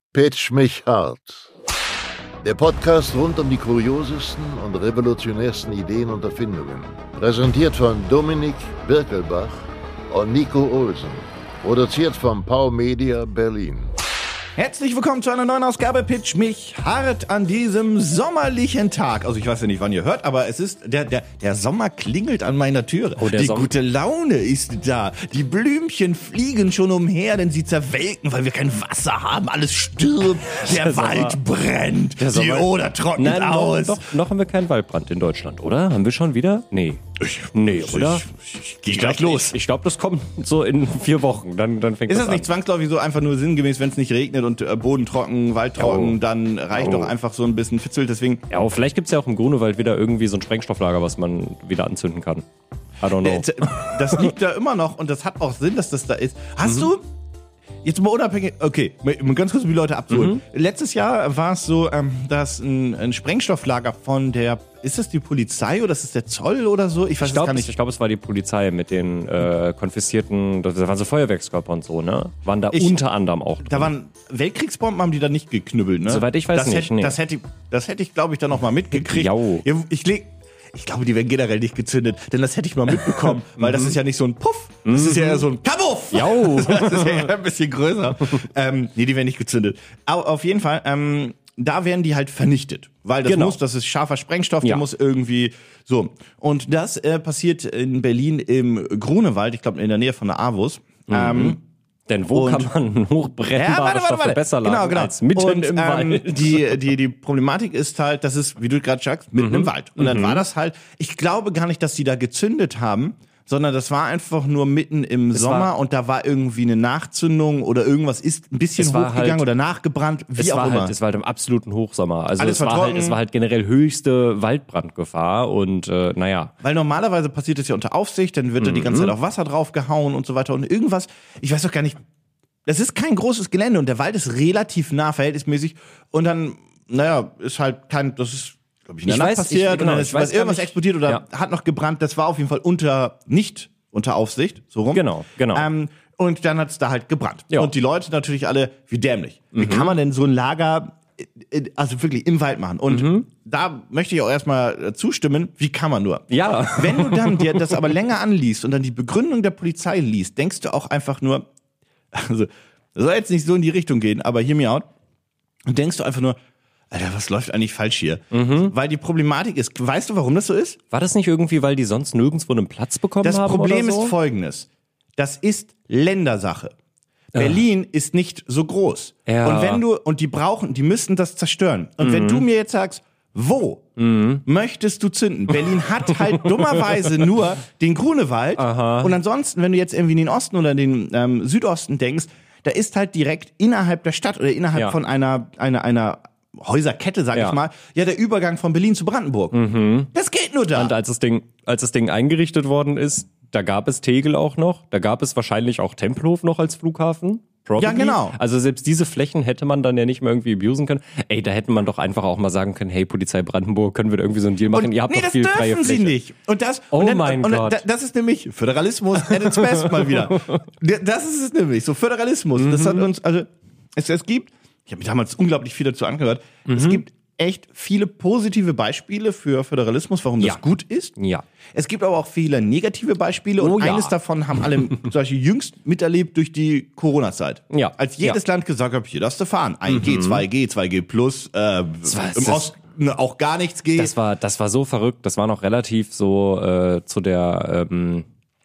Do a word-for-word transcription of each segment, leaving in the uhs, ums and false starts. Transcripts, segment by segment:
Pitch mich hart. Der Podcast rund um die kuriosesten und revolutionärsten Ideen und Erfindungen. Präsentiert von Dominik Birkelbach und Nico Olsen. Produziert von Pau Media Berlin. Herzlich willkommen zu einer neuen Ausgabe Pitch mich hart an diesem sommerlichen Tag. Also ich weiß ja nicht, wann ihr hört, aber es ist, der, der, der Sommer klingelt an meiner Türe. Oh, die Sommer- gute Laune ist da. Die Blümchen fliegen schon umher, denn sie zerwelken, weil wir kein Wasser haben. Alles stirbt, der, der Wald Sommer- brennt, der die Oder trocknet Nein, aus. Doch, doch, noch haben wir keinen Waldbrand in Deutschland, oder? Haben wir schon wieder? Nee. Ich, nee, oder? Ich, ich, ich, ich gleich glaub, los. Ich, ich glaube, das kommt so in vier Wochen. Dann, dann fängt ist das das nicht an. zwangsläufig so einfach nur sinngemäß, wenn es nicht regnet und äh, Boden trocken, Wald trocken, oh. dann reicht oh. doch einfach so ein bisschen Fitzel. Deswegen. Ja, aber vielleicht gibt es ja auch im Grunewald wieder irgendwie so ein Sprengstofflager, was man wieder anzünden kann. I don't know. Das liegt da immer noch und das hat auch Sinn, dass das da ist. Hast mhm. du... Jetzt mal unabhängig, okay, ganz kurz, um die Leute abzuholen. Mhm. Letztes Jahr war es so, ähm, dass ein, ein Sprengstofflager von der, ist das die Polizei oder ist das der Zoll oder so? Ich weiß ich glaub, gar nicht. Ich glaube, es war die Polizei mit den äh, konfiszierten, das waren so Feuerwerkskörper und so, ne? Waren da ich, unter anderem auch drin. Da waren Weltkriegsbomben, haben die da nicht geknüppelt, ne? Soweit ich weiß das nicht, hätte, nee. Das hätte, das hätte ich, glaube ich, dann noch mal mitgekriegt. Jau. Ich leg... Ich glaube, die werden generell nicht gezündet, denn das hätte ich mal mitbekommen, weil das ist ja nicht so ein Puff, das ist ja eher so ein Kabuff. Jau. Das ist ja eher ein bisschen größer. ähm, nee, die werden nicht gezündet. Aber auf jeden Fall, ähm, da werden die halt vernichtet, weil das genau. muss, das ist scharfer Sprengstoff, der ja. muss irgendwie so. Und das äh, passiert in Berlin im Grunewald, ich glaube in der Nähe von der A W U S. Mhm. Ähm, Denn wo und, kann man hochbrennbare ja, warte, warte, Stoffe warte. besser lagern genau, genau. als mitten und, im ähm, Wald? Die, die, die Problematik ist halt, das ist, wie du gerade sagst, mitten mhm. im Wald. Und dann mhm. war das halt, ich glaube gar nicht, dass die da gezündet haben, sondern das war einfach nur mitten im es Sommer war, und da war irgendwie eine Nachzündung oder irgendwas ist ein bisschen hochgegangen halt, oder nachgebrannt, wie es auch war immer. Halt, es war halt im absoluten Hochsommer. Also Alles es war, halt, es war halt generell höchste Waldbrandgefahr und äh, naja. Weil normalerweise passiert es ja unter Aufsicht, dann wird mhm. da die ganze Zeit auch Wasser draufgehauen und so weiter und irgendwas, ich weiß doch gar nicht. Das ist kein großes Gelände und der Wald ist relativ nah, verhältnismäßig. Und dann, naja, ist halt kein, das ist, glaube ich, in der ich Nacht weiß, passiert. Ich, genau, und dann ist ich weiß irgendwas nicht. explodiert oder ja. hat noch gebrannt. Das war auf jeden Fall unter, nicht unter Aufsicht, so rum. Genau, genau. Ähm, und dann hat es da halt gebrannt. Ja. Und die Leute natürlich alle, wie dämlich. Mhm. Wie kann man denn so ein Lager, also wirklich im Wald machen? Und mhm. da möchte ich auch erstmal zustimmen, wie kann man nur? Ja. Wenn du dann dir das aber länger anliest und dann die Begründung der Polizei liest, denkst du auch einfach nur, also, das soll jetzt nicht so in die Richtung gehen, aber hear me out. Und denkst du einfach nur, Alter, was läuft eigentlich falsch hier? Mhm. Weil die Problematik ist, weißt du, warum das so ist? War das nicht irgendwie, weil die sonst nirgendwo einen Platz bekommen das haben Problem oder so? ist folgendes. Das ist Ländersache. Ja. Berlin ist nicht so groß. Ja. Und wenn du, und die brauchen, die müssten das zerstören. Und mhm. wenn du mir jetzt sagst, wo mhm. möchtest du zünden? Berlin hat halt dummerweise nur den Grunewald. Aha. Und ansonsten, wenn du jetzt irgendwie in den Osten oder den ähm, Südosten denkst, da ist halt direkt innerhalb der Stadt oder innerhalb ja. von einer, einer, einer Häuserkette, sag ja. ich mal, ja, der Übergang von Berlin zu Brandenburg. Mhm. Das geht nur da. Und als das Ding, als das Ding eingerichtet worden ist, da gab es Tegel auch noch, da gab es wahrscheinlich auch Tempelhof noch als Flughafen. Probably. Ja, genau. Also selbst diese Flächen hätte man dann ja nicht mehr irgendwie abusen können. Ey, da hätte man doch einfach auch mal sagen können, hey, Polizei Brandenburg, können wir da irgendwie so einen Deal machen? Und, Ihr habt nee, doch viel freie Fläche. Das dürfen sie nicht. Und das, oh und dann, mein und Gott. Das ist nämlich Föderalismus at its best mal wieder. Das ist es nämlich, so Föderalismus. Mhm. Das hat uns, also es, es gibt, ich habe mir damals unglaublich viel dazu angehört, mhm. es gibt echt viele positive Beispiele für Föderalismus, warum das ja. gut ist. Ja. Es gibt aber auch viele negative Beispiele und oh, ja. eines davon haben alle zum Beispiel jüngst miterlebt durch die Corona-Zeit. Ja. Als jedes ja. Land gesagt hat, hier darfst du fahren. ein G, zwei G, zwei G plus, äh, im Osten auch gar nichts geht. Das war, das war so verrückt. Das war noch relativ so äh, zu der, ähm,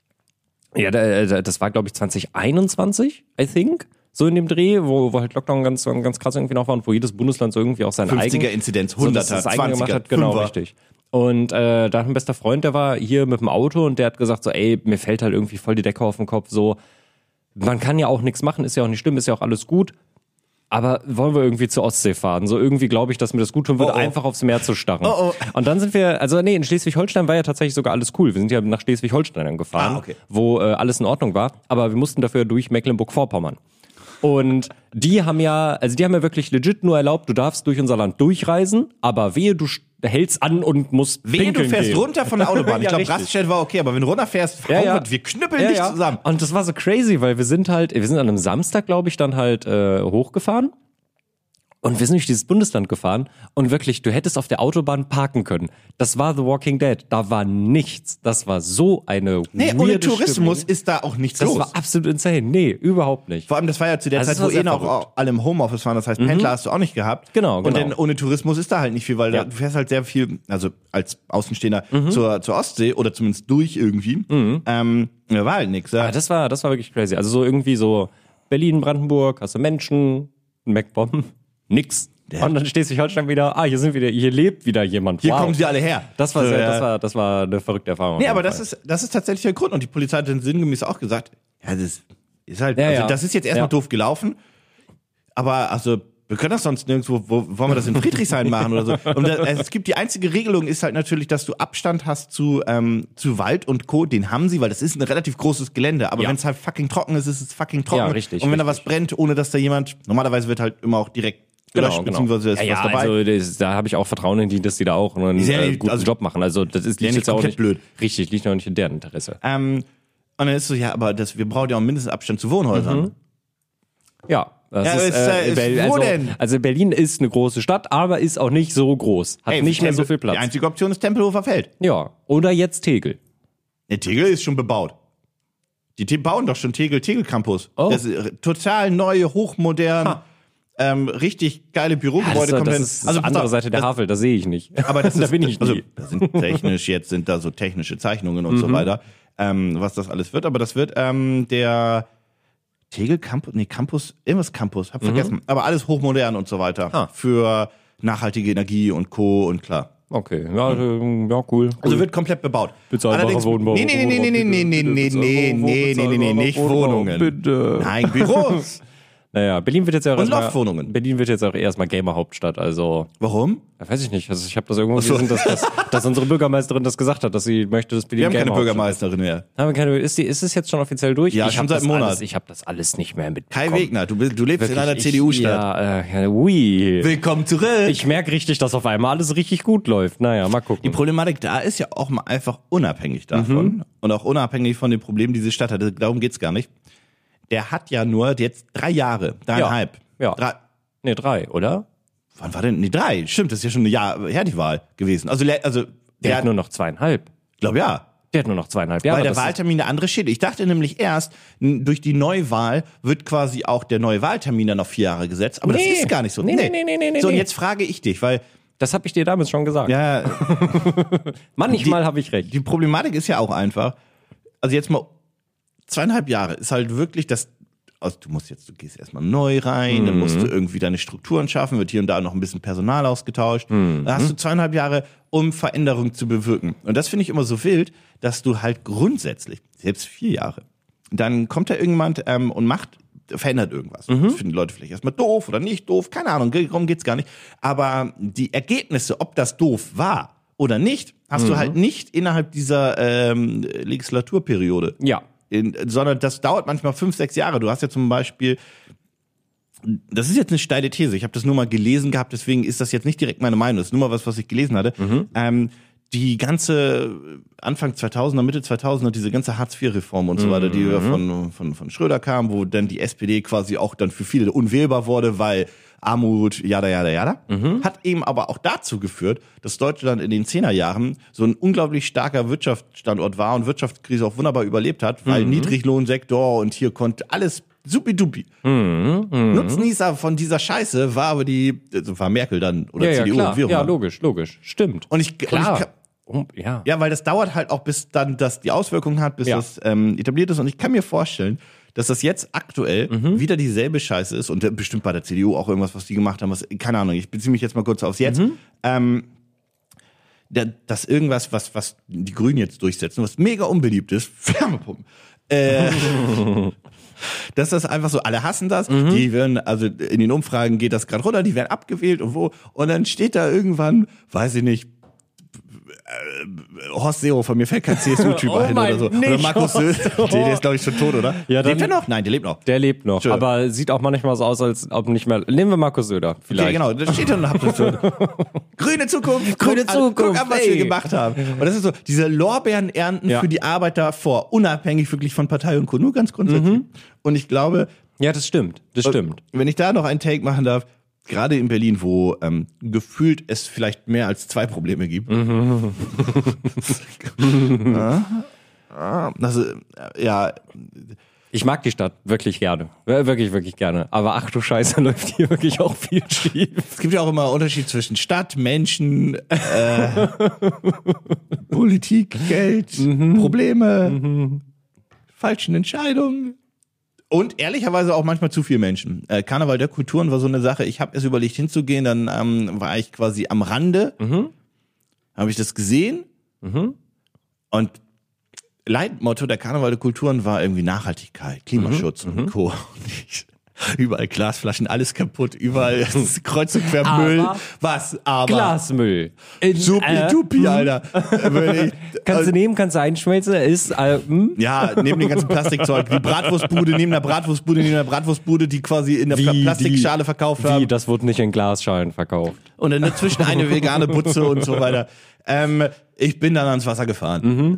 ja, das war glaube ich zwanzig einundzwanzig, I think. So in dem Dreh, wo, wo halt Lockdown ganz, ganz krass irgendwie noch war und wo jedes Bundesland so irgendwie auch sein eigenes fünfziger-Inzidenz, hunderter, so gemacht hat. Genau, Fünfer. Richtig. Und äh, da hat ein bester Freund, der war hier mit dem Auto und der hat gesagt so, ey, mir fällt halt irgendwie voll die Decke auf den Kopf, so, man kann ja auch nichts machen, ist ja auch nicht schlimm, ist ja auch alles gut, aber wollen wir irgendwie zur Ostsee fahren? So irgendwie glaube ich, dass mir das gut tun würde, oh, oh. einfach aufs Meer zu starren. Oh, oh. Und dann sind wir, also nee, in Schleswig-Holstein war ja tatsächlich sogar alles cool. Wir sind ja nach Schleswig-Holstein dann gefahren, ah, okay. wo äh, alles in Ordnung war, aber wir mussten dafür durch Mecklenburg-Vorpommern. Und die haben ja, also die haben ja wirklich legit nur erlaubt, du darfst durch unser Land durchreisen, aber wehe, du hältst an und musst wehe, du fährst gehen. runter von der Autobahn. Ich ja, glaube, Raststätte war okay, aber wenn du runterfährst, ja, ja. wir knüppeln ja, dich ja. zusammen. Und das war so crazy, weil wir sind halt, wir sind an einem Samstag, glaube ich, dann halt äh, hochgefahren. Und wir sind durch dieses Bundesland gefahren und wirklich, du hättest auf der Autobahn parken können. Das war The Walking Dead. Da war nichts. Das war so eine Nee, weirde ohne Tourismus Stimmung. ist da auch nichts Das los. war absolut insane. Nee, überhaupt nicht. Vor allem, das war ja zu der Also Zeit, es war wo eh sehr noch verrückt. alle im Homeoffice waren. Das heißt, Pendler hast du auch nicht gehabt. Genau, Und genau. dann ohne Tourismus ist da halt nicht viel, weil Ja. da, du fährst halt sehr viel, also als Außenstehender zur, zur Ostsee oder zumindest durch irgendwie. Ähm, da war halt nichts. Ja. Aber das war, das war wirklich crazy. Also so irgendwie so Berlin, Brandenburg, hast du Menschen, ein MacBomb, nix. Und dann stehst du Holstein wieder, ah, hier sind wieder, hier lebt wieder jemand. Hier wow. kommen sie alle her. Das war, So, sehr, ja. das war, das war eine verrückte Erfahrung. Nee, auf aber jeden das Fall. ist, das ist tatsächlich der Grund. Und die Polizei hat dann sinngemäß auch gesagt, ja, das ist halt, Ja, also ja. das ist jetzt erstmal Ja. doof gelaufen. Aber also, wir können das sonst nirgendwo, wo, wollen wir das in Friedrichshain machen oder so. Und das, es gibt die einzige Regelung ist halt natürlich, dass du Abstand hast zu, ähm, zu Wald und Co. Den haben sie, weil das ist ein relativ großes Gelände. Aber Ja. wenn es halt fucking trocken ist, ist es fucking trocken. Ja, richtig, Und wenn da richtig. was brennt, ohne dass da jemand, normalerweise wird halt immer auch direkt gelöscht, beziehungsweise ist ja, ja, was dabei. Also das, da habe ich auch Vertrauen in die, dass die da auch einen ja äh, nicht- guten also- Job machen. Also das ist ja liegt nicht jetzt auch komplett nicht blöd. Richtig, liegt noch nicht in deren Interesse. ähm, und dann ist so, ja, aber das, wir brauchen ja auch mindestens Abstand zu Wohnhäusern. Ja. Das Ja, ist, ist, äh, ist- Bel- wo also, denn? also Berlin ist eine große Stadt, aber ist auch nicht so groß. Hat Ey, nicht mehr so Tempel- viel Platz. Die einzige Option ist Tempelhofer Feld. Ja. Oder jetzt Tegel. Der Tegel ist schon bebaut. Die Te- bauen doch schon Tegel, Tegel Campus. Oh. Das ist äh, total neu, hochmodern, ähm, richtig geile Ja, das, Bürogebäude. das komplett. ist die also, pass andere auf, Seite der das, Havel, da sehe ich nicht. Aber das da ist, bin ich also, nie. da sind technisch, jetzt sind da so technische Zeichnungen und Mhm. so weiter, ähm, was das alles wird. Aber das wird ähm, der Tegel Campus, nee, Campus, irgendwas Campus, hab vergessen. Aber alles hochmodern und so weiter. Ah. Für nachhaltige Energie und Co. und klar. Okay, ja, äh, ja, cool. Also cool. wird komplett bebaut. Bezahlbarer Allerdings, Wohnbau. nee, nee, nee, nee, nee, nee, nee, nee, nee, nee, nee, nee, nee, nicht Wohnungen. Bitte. Nein, Büros. Naja, Berlin wird jetzt ja auch Und erstmal, Loftwohnungen. Berlin wird jetzt auch erstmal Gamer-Hauptstadt, also, Warum? ja, weiß ich nicht, also ich habe das irgendwo gelesen, dass, dass, dass unsere Bürgermeisterin das gesagt hat, dass sie möchte, dass Berlin Wir haben keine Gamer-Hauptstadt Bürgermeisterin mehr. ist. Haben wir keine, ist, die, ist es jetzt schon offiziell durch? Ja, ich schon hab seit das einem Monat. Alles, ich habe das alles nicht mehr Kai mitbekommen. Wegner, du, bist- du lebst in einer Wirklich, C D U-Stadt. Ja, äh, ja, ui. Willkommen zurück. Ich merke richtig, dass auf einmal alles richtig gut läuft. Naja, mal gucken. Die Problematik da ist ja auch mal einfach unabhängig davon Mhm. und auch unabhängig von den Problemen, die diese Stadt hat. Darum geht's gar nicht. Der hat ja nur jetzt drei Jahre, dreieinhalb. Ja. Drei, Ne, drei, oder? wann war denn? Nee, drei. Stimmt, das ist ja schon ein Jahr her, die Wahl gewesen. Also, le- also Der, der, hat nur noch zweieinhalb. glaub ja. Der hat nur noch zweieinhalb Jahre. Weil der das ist- Wahltermin eine andere steht. Ich dachte nämlich erst, n- durch die Neuwahl wird quasi auch der neue Wahltermin dann auf vier Jahre gesetzt. Aber Nee. das ist gar nicht so. Nee, nee, nee, nee, nee, So, und nee. jetzt frage ich dich, weil Das habe ich dir damals schon gesagt. ja, Manchmal habe ich recht. die Problematik ist ja auch einfach, also jetzt mal zweieinhalb Jahre ist halt wirklich das, also du musst jetzt, du gehst erstmal neu rein, dann musst du irgendwie deine Strukturen schaffen, wird hier und da noch ein bisschen Personal ausgetauscht. Dann hast du zweieinhalb Jahre, um Veränderung zu bewirken. Und das finde ich immer so wild, dass du halt grundsätzlich, selbst vier Jahre, dann kommt da irgendjemand ähm, und macht, verändert irgendwas. Das finden die Leute vielleicht erstmal doof oder nicht doof, keine Ahnung, darum geht's gar nicht. Aber die Ergebnisse, ob das doof war oder nicht, hast du halt nicht innerhalb dieser ähm, Legislaturperiode. Ja. In, sondern das dauert manchmal fünf, sechs Jahre. Du hast ja zum Beispiel, das ist jetzt eine steile These, ich habe das nur mal gelesen gehabt, deswegen ist das jetzt nicht direkt meine Meinung, das ist nur mal was, was ich gelesen hatte. Ähm, die ganze Anfang zweitausender, Mitte zweitausender, diese ganze Hartz vier Reform und so weiter, die ja von, von, von Schröder kam, wo dann die S P D quasi auch dann für viele unwählbar wurde, weil Armut, jada, jada, jada, hat eben aber auch dazu geführt, dass Deutschland in den Zehnerjahren so ein unglaublich starker Wirtschaftsstandort war und Wirtschaftskrise auch wunderbar überlebt hat, weil Niedriglohnsektor und hier konnte alles supidupi. Nutznießer von dieser Scheiße war aber die, also war Merkel dann oder Ja, ja, C D U klar. und wie auch Ja, immer. logisch, logisch. Stimmt. Und ich, Klar. Und ich kann, Um, ja. ja, weil das dauert halt auch, bis dann das die Auswirkungen hat, bis Ja. das ähm, etabliert ist. Und ich kann mir vorstellen, dass das jetzt aktuell Mhm. wieder dieselbe Scheiße ist und äh, bestimmt bei der C D U auch irgendwas, was die gemacht haben, was, keine Ahnung, ich beziehe mich jetzt mal kurz aufs Jetzt. Mhm. Ähm, da, dass irgendwas, was, was die Grünen jetzt durchsetzen, was mega unbeliebt ist, Wärmepumpen. Äh, dass das einfach so, alle hassen das, Mhm. die werden, also in den Umfragen geht das gerade runter, die werden abgewählt und wo, und dann steht da irgendwann, weiß ich nicht, Horst Seehofer, mir fällt kein C S U-Typ Oh ein mein, oder so. Oder nicht Markus Söder, Horst. der, der ist glaube ich schon tot, oder? Ja, dann- lebt er noch? Nein, der lebt noch. Der lebt noch, Schön. aber sieht auch manchmal so aus, als ob nicht mehr. Nehmen wir Markus Söder, vielleicht. Okay, genau, da steht dann und habt das so. Grüne Zukunft, Grüne guck, an- Zukunft, guck an, was ey. wir gemacht haben. Und das ist so, diese Lorbeeren ernten Ja. für die Arbeiter vor, unabhängig wirklich von Partei und Co., nur ganz grundsätzlich. Und ich glaube, Ja, das stimmt. Das stimmt. wenn ich da noch einen Take machen darf, gerade in Berlin, wo ähm, gefühlt es vielleicht mehr als zwei Probleme gibt. Mhm. ja, also, ja. Ich mag die Stadt wirklich gerne. Wirklich, wirklich gerne. Aber ach du Scheiße, läuft hier wirklich auch viel schief. Es gibt ja auch immer Unterschied zwischen Stadt, Menschen, äh, Politik, Geld, mhm. Probleme, mhm. falschen Entscheidungen. Und ehrlicherweise auch manchmal zu viel Menschen. Äh, Karneval der Kulturen war so eine Sache, ich habe erst überlegt hinzugehen, dann ähm, war ich quasi am Rande, mhm. habe ich das gesehen mhm. und Leitmotto der Karneval der Kulturen war irgendwie Nachhaltigkeit, Klimaschutz mhm. und Co. Überall Glasflaschen, alles kaputt, überall kreuz und quer Müll. Was? Aber Glasmüll. Supi-dupi, äh, Alter. Ich, kannst also, du nehmen, kannst du einschmelzen, ist äh, ja, neben dem ganzen Plastikzeug. Die Bratwurstbude, neben der Bratwurstbude, neben der Bratwurstbude, die quasi in der wie Plastikschale die, verkauft wie, haben. Wie, das wurde nicht in Glasschalen verkauft. Und dann dazwischen eine vegane Butze und so weiter. Ähm, ich bin dann ans Wasser gefahren. Mhm.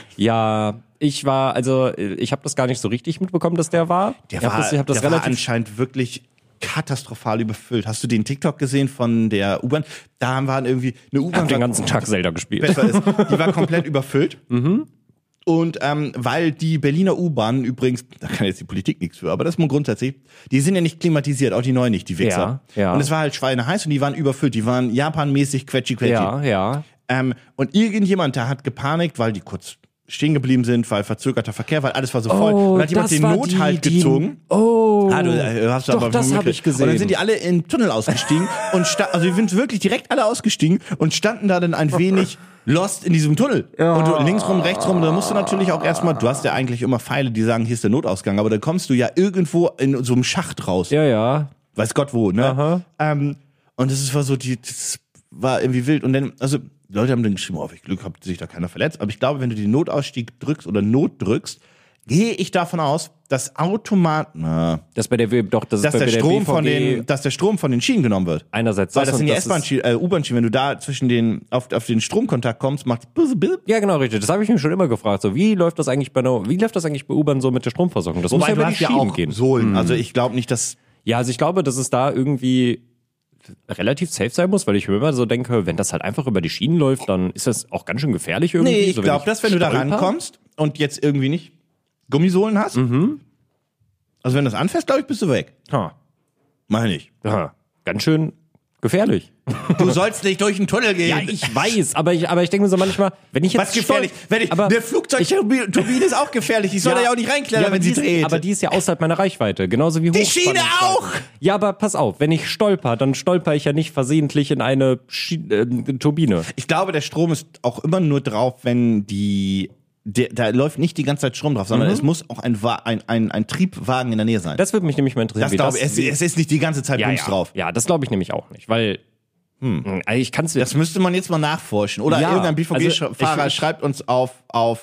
Ja, ich war, also ich habe das gar nicht so richtig mitbekommen, dass der war. Der ich war, hab das, ich hab das der relativ war anscheinend wirklich katastrophal überfüllt. Hast du den TikTok gesehen von der U-Bahn? Da waren irgendwie eine U-Bahn. Ich hab den ganzen Tag Zelda gespielt. Besser ist. Die war komplett überfüllt. Mhm. Und ähm, weil die Berliner U-Bahnen übrigens, da kann jetzt die Politik nichts für, aber das ist mal grundsätzlich, die sind ja nicht klimatisiert, auch die neuen nicht, die Wichser. Ja, ja. Und es war halt schweineheiß und die waren überfüllt. Die waren japanmäßig quetschi-quetschi. Ja, ja. Ähm, und irgendjemand, der hat gepanikt, weil die kurz stehen geblieben sind, weil verzögerter Verkehr, weil alles war so voll. Oh, und hat jemand den Nothalt die, gezogen. Die, oh, ah, du, äh, hast du doch, aber das habe ich gesehen. Und dann sind die alle im Tunnel ausgestiegen und sta- also die sind wirklich direkt alle ausgestiegen und standen da dann ein wenig lost in diesem Tunnel. Ja. Und du, links rum, rechts rum, da musst du natürlich auch erstmal, du hast ja eigentlich immer Pfeile, die sagen, hier ist der Notausgang, aber dann kommst du ja irgendwo in so einem Schacht raus. Ja, ja. Weiß Gott wo, ne? Aha. Ähm, und das war so, die, das war irgendwie wild. Und dann, also, Leute haben dann geschrieben, oh, ich Glück habe, sich da keiner verletzt. Aber ich glaube, wenn du den Notausstieg drückst oder Not drückst, gehe ich davon aus, dass Automat, na, dass bei der doch, das dass ist bei der der Strom B V G von den, dass der Strom von den Schienen genommen wird. Einerseits weil das, das sind die das S-Bahn, äh, U-Bahn-Schienen. Wenn du da zwischen den auf, auf den Stromkontakt kommst, macht ja genau richtig. Das habe ich mir schon immer gefragt. So wie läuft das eigentlich bei einer, wie läuft das eigentlich bei U-Bahn so mit der Stromversorgung? Das Wobei muss ja über die ja Schienen auch gehen. Sohlen. Also ich glaube nicht, dass ja, also ich glaube, dass es da irgendwie relativ safe sein muss, weil ich mir immer so denke, wenn das halt einfach über die Schienen läuft, dann ist das auch ganz schön gefährlich irgendwie. Nee, ich so, glaube, dass wenn du da stolper. rankommst und jetzt irgendwie nicht Gummisohlen hast, mhm. also wenn du das anfasst, glaube ich, bist du weg. Ha. Meine ich. Ha. Ganz schön gefährlich. Du sollst nicht durch den Tunnel gehen. Ja, ich weiß, aber ich, aber ich denke mir so manchmal, wenn ich jetzt was gefährlich? Wenn ich, aber der Flugzeugturbine ist auch gefährlich. Ich soll ja, da ja auch nicht reinklettern, ja, wenn sie ist, dreht. Aber die ist ja außerhalb meiner Reichweite, genauso wie die Schiene auch. Ja, aber pass auf, wenn ich stolper, dann stolper ich ja nicht versehentlich in eine Schie- äh, Turbine. Ich glaube, der Strom ist auch immer nur drauf, wenn die Der, da läuft nicht die ganze Zeit Strom drauf, sondern mhm. es muss auch ein, ein, ein, ein Triebwagen in der Nähe sein. Das würde mich nämlich mal interessieren. Das glaube ich, es, es ist nicht die ganze Zeit ja, Bums ja. drauf. Ja, das glaube ich nämlich auch nicht, weil hm. also ich kann's das müsste man jetzt mal nachforschen. Oder ja, irgendein B V G-Fahrer also schreibt uns auf, auf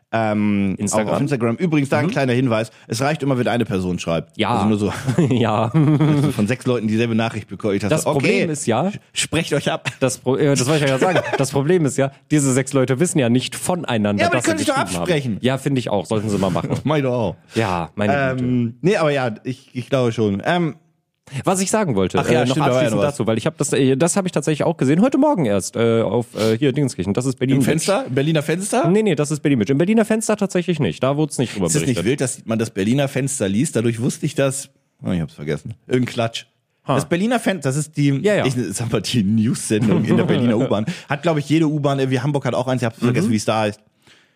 Ähm, Instagram. Auf, auf Instagram. Übrigens, da ein mhm. kleiner Hinweis. Es reicht immer, wenn eine Person schreibt. Ja. Also nur so. ja. Also von sechs Leuten dieselbe Nachricht bekommen. Ich dachte, das okay, Problem ist ja, sprecht euch ab. Das, Pro- äh, das wollte ich ja gerade sagen. Das Problem ist ja, diese sechs Leute wissen ja nicht voneinander. Ja, aber dass die können sie sich doch geschrieben absprechen. Haben. Ja, finde ich auch. Sollten sie mal machen. Mach ich doch auch. Ja, meine Güte. Ähm, nee, aber ja, ich, ich glaube schon. Ähm, Was ich sagen wollte, Ach ja, äh, noch stimmt, da war ja abschließend noch was. dazu, weil ich habe das, äh, das habe ich tatsächlich auch gesehen, heute Morgen erst äh, auf äh, hier Dingenskirchen. Das ist Berlin. Im Fenster? Im Berliner Fenster? Nee, nee, das ist Berlin. Im Berliner Fenster tatsächlich nicht. Da wurde es nicht drüber Ist es berichtet. nicht wild, dass man das Berliner Fenster liest? Dadurch wusste ich das. Oh, ich hab's vergessen. Irgendein Klatsch. Ha. Das Berliner Fenster, das ist die, Ja, ja. ich sag mal, die News-Sendung in der Berliner U-Bahn. Hat, glaube ich, jede U-Bahn, irgendwie Hamburg hat auch eins, ich hab's vergessen, wie es da heißt.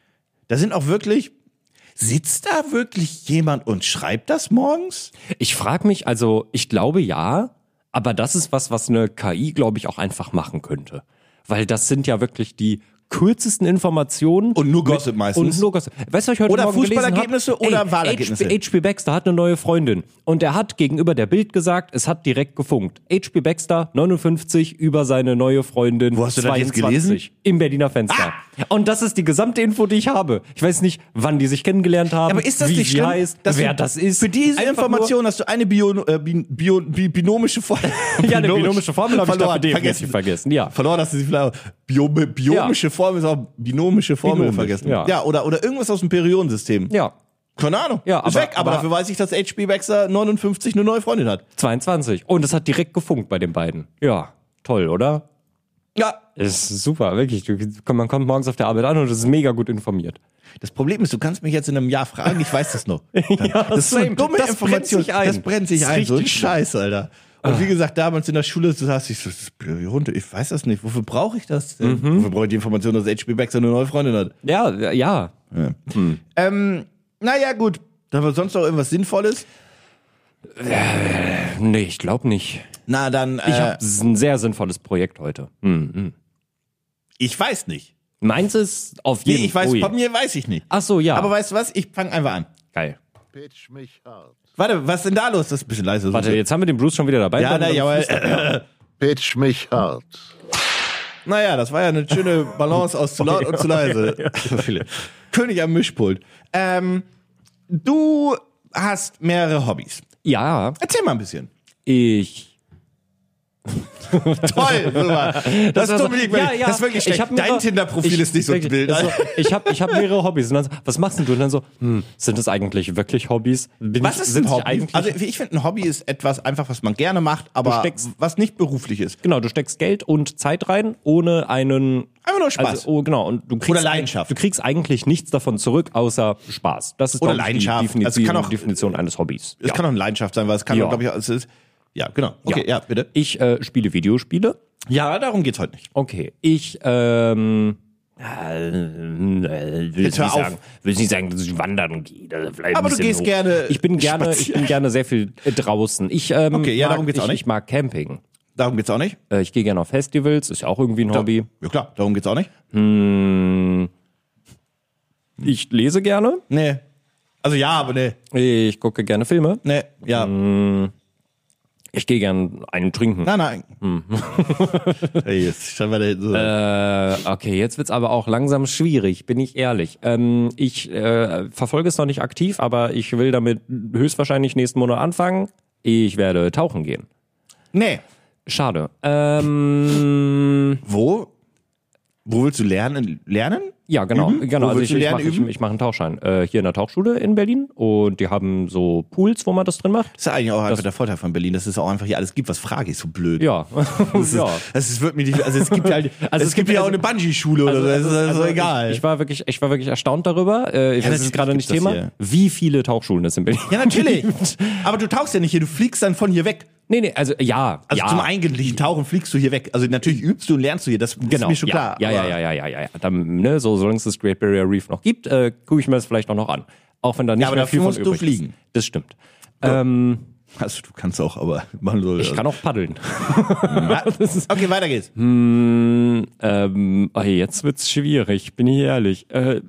Da sind auch wirklich, sitzt da wirklich jemand und schreibt das morgens? Ich frage mich, also ich glaube ja, aber das ist was, was eine K I, glaube ich, auch einfach machen könnte. Weil das sind ja wirklich die kürzesten Informationen. Und nur Gossip meistens. Und nur Gossip. Weißt du, was ich heute Oder Morgen gelesen habe? Fußballergebnisse oder Ey, Wahlergebnisse. H P Baxter hat eine neue Freundin. Und er hat gegenüber der Bild gesagt, es hat direkt gefunkt. H P Baxter, neunundfünfzig, über seine neue Freundin. Wo hast du das jetzt zweiundzwanzig, gelesen? Im Berliner Fenster. Ah! Und das ist die gesamte Info, die ich habe. Ich weiß nicht, wann die sich kennengelernt haben, Aber ist das wie nicht sie schlimm, heißt, dass wer du das ist. Für diese Einfach Information hast du eine Bio, äh, bi, bio, bi, binomische Formel. Ja, eine binomische Formel habe ich verloren, dafür definitiv vergessen. vergessen. Ja. Verloren hast du sie vielleicht. Bio, biomische Ja. Formel ist auch binomische Formel Binomisch, vergessen. ja. ja, oder, oder irgendwas aus dem Periodensystem. Ja. Keine Ahnung. Ja, ist aber- weg, aber, aber- dafür weiß ich, dass H P Baxter neunundfünfzig eine neue Freundin hat. zweiundzwanzig. Und es hat direkt gefunkt bei den beiden. Ja, toll, oder? Ja. Das ist super, wirklich. Du- Man kommt morgens auf der Arbeit an und ist mega gut informiert. Das Problem ist, du kannst mich jetzt in einem Jahr fragen, ich weiß das noch. Ja, das ist so eine same. dumme Das brennt Information. sich ein. Das brennt sich Das ist ein. So ein richtig Scheiß, Alter. Und wie gesagt, damals in der Schule, du sagst, ich so, das ist blöde Hunde, ich weiß das nicht. Wofür brauche ich das denn? Mhm. Wofür brauche ich die Information, dass H P Baxter eine neue Freundin hat? Ja, ja, ja. Ähm, naja, gut. Haben wir sonst noch irgendwas Sinnvolles? Nee, ich glaube nicht. Na, dann, äh, Ich habe ein sehr sinnvolles Projekt heute. Hm, hm. ich weiß nicht. Meins ist auf Nee, jeden ich weiß, Ui. von mir weiß ich nicht. Ach so, ja. Aber weißt du was? Ich fange einfach an. Geil. Pitch mich hart. Warte, was ist denn da los? Das ist ein bisschen leise. Warte, jetzt haben wir den Bruce schon wieder dabei. Ja, Dann- na, dann ja, aber, flüstert er. äh, Pitch mich hart. naja, das war ja eine schöne Balance aus zu laut und zu leise. König am Mischpult. Ähm, du hast mehrere Hobbys. Ja, Erzähl mal ein bisschen. ich. Toll, super. Das, war ist so- Dominik, ja, ja. das ist wirklich Ich schlecht. hab mehrere- Dein Tinder-Profil ich- ist nicht so wirklich, Bild. das ist so, ich habe ich hab mehrere Hobbys. Und dann so, was machst denn du? Und dann so, hm, sind das eigentlich wirklich Hobbys? Bin Was ich, ist sind ein ich Hobby? Eigentlich, Also ich finde, ein Hobby ist etwas einfach, was man gerne macht, aber steckst- was nicht beruflich ist. genau, du steckst Geld und Zeit rein, ohne einen. Einfach nur Spaß. Also, oh, genau. Und du kriegst Oder Leidenschaft. Du kriegst eigentlich nichts davon zurück, außer Spaß. Das ist Oder glaub ich, Leidenschaft. die Definition, Also es kann auch- Definition eines Hobbys. Es Ja. kann auch eine Leidenschaft sein, weil es kann, Ja. glaube ich, es ist. Ja, genau. Okay, ja, bitte. Ich äh, spiele Videospiele. Ja, darum geht's heute nicht. Okay. Ich, ähm. Äh, will Jetzt ich hör nicht auf. sagen, will ich nicht sagen, dass ich wandern gehe. Also vielleicht ein Aber du bisschen gehst hoch. gerne Ich bin gerne, ich spazieren. bin gerne sehr viel äh, draußen. Ich, ähm, Okay, ja, mag, darum geht's ich, auch nicht. Ich mag Camping. Darum geht's auch nicht. Äh, ich gehe gerne auf Festivals, ist ja auch irgendwie ein Hobby. Ja, klar, darum geht's auch nicht. Hm, ich lese gerne. Nee. Also ja, aber nee. Ich gucke gerne Filme. Nee, ja. Ich gehe gerne einen trinken. Nein, nein. Hm. Hey, jetzt schon mal so. Äh, okay, jetzt wird's aber auch langsam schwierig, bin ich ehrlich. Ähm, ich äh, verfolge es noch nicht aktiv, aber ich will damit höchstwahrscheinlich nächsten Monat anfangen. Ich werde tauchen gehen. Nee. Schade. Ähm, Wo? Wo willst du lernen? Lernen? ja, genau. Üben? genau. Wo Also willst ich, du ich lernen, mache ich, üben? ich mach einen Tauchschein äh, hier in der Tauchschule in Berlin und die haben so Pools, wo man das drin macht. Das ist ja eigentlich auch einfach der Vorteil von Berlin, dass es auch einfach hier alles gibt. Was frage ich so blöd? Ja. Das ja. ist, das ist, wird mir nicht, also es gibt halt, also es, gibt ja auch eine Bungee-Schule oder so, das ist also egal. Ich, ich war wirklich, ich war wirklich erstaunt darüber. Äh, das natürlich ist gerade nicht gibt's das Thema. hier. Wie viele Tauchschulen es in Berlin ja, natürlich. Aber du tauchst ja nicht hier, du fliegst dann von hier weg. Nee, nee, also ja. Also ja. zum eigentlichen Tauchen fliegst du hier weg. Also natürlich übst du und lernst du hier, das ist Genau, mir schon ja, klar. Ja, ja, aber- ja, ja, ja, ja, ja. Dann, ne, so, solange es das Great Barrier Reef noch gibt, äh, gucke ich mir das vielleicht auch noch an. Auch wenn da nicht aber mehr dafür viel von musst du übrig fliegen. ist. Das stimmt. Ähm, Also du kannst auch, aber man soll. ich kann auch paddeln. Okay, weiter geht's. hm, ähm, oh, jetzt wird's schwierig, bin ich ehrlich. Äh,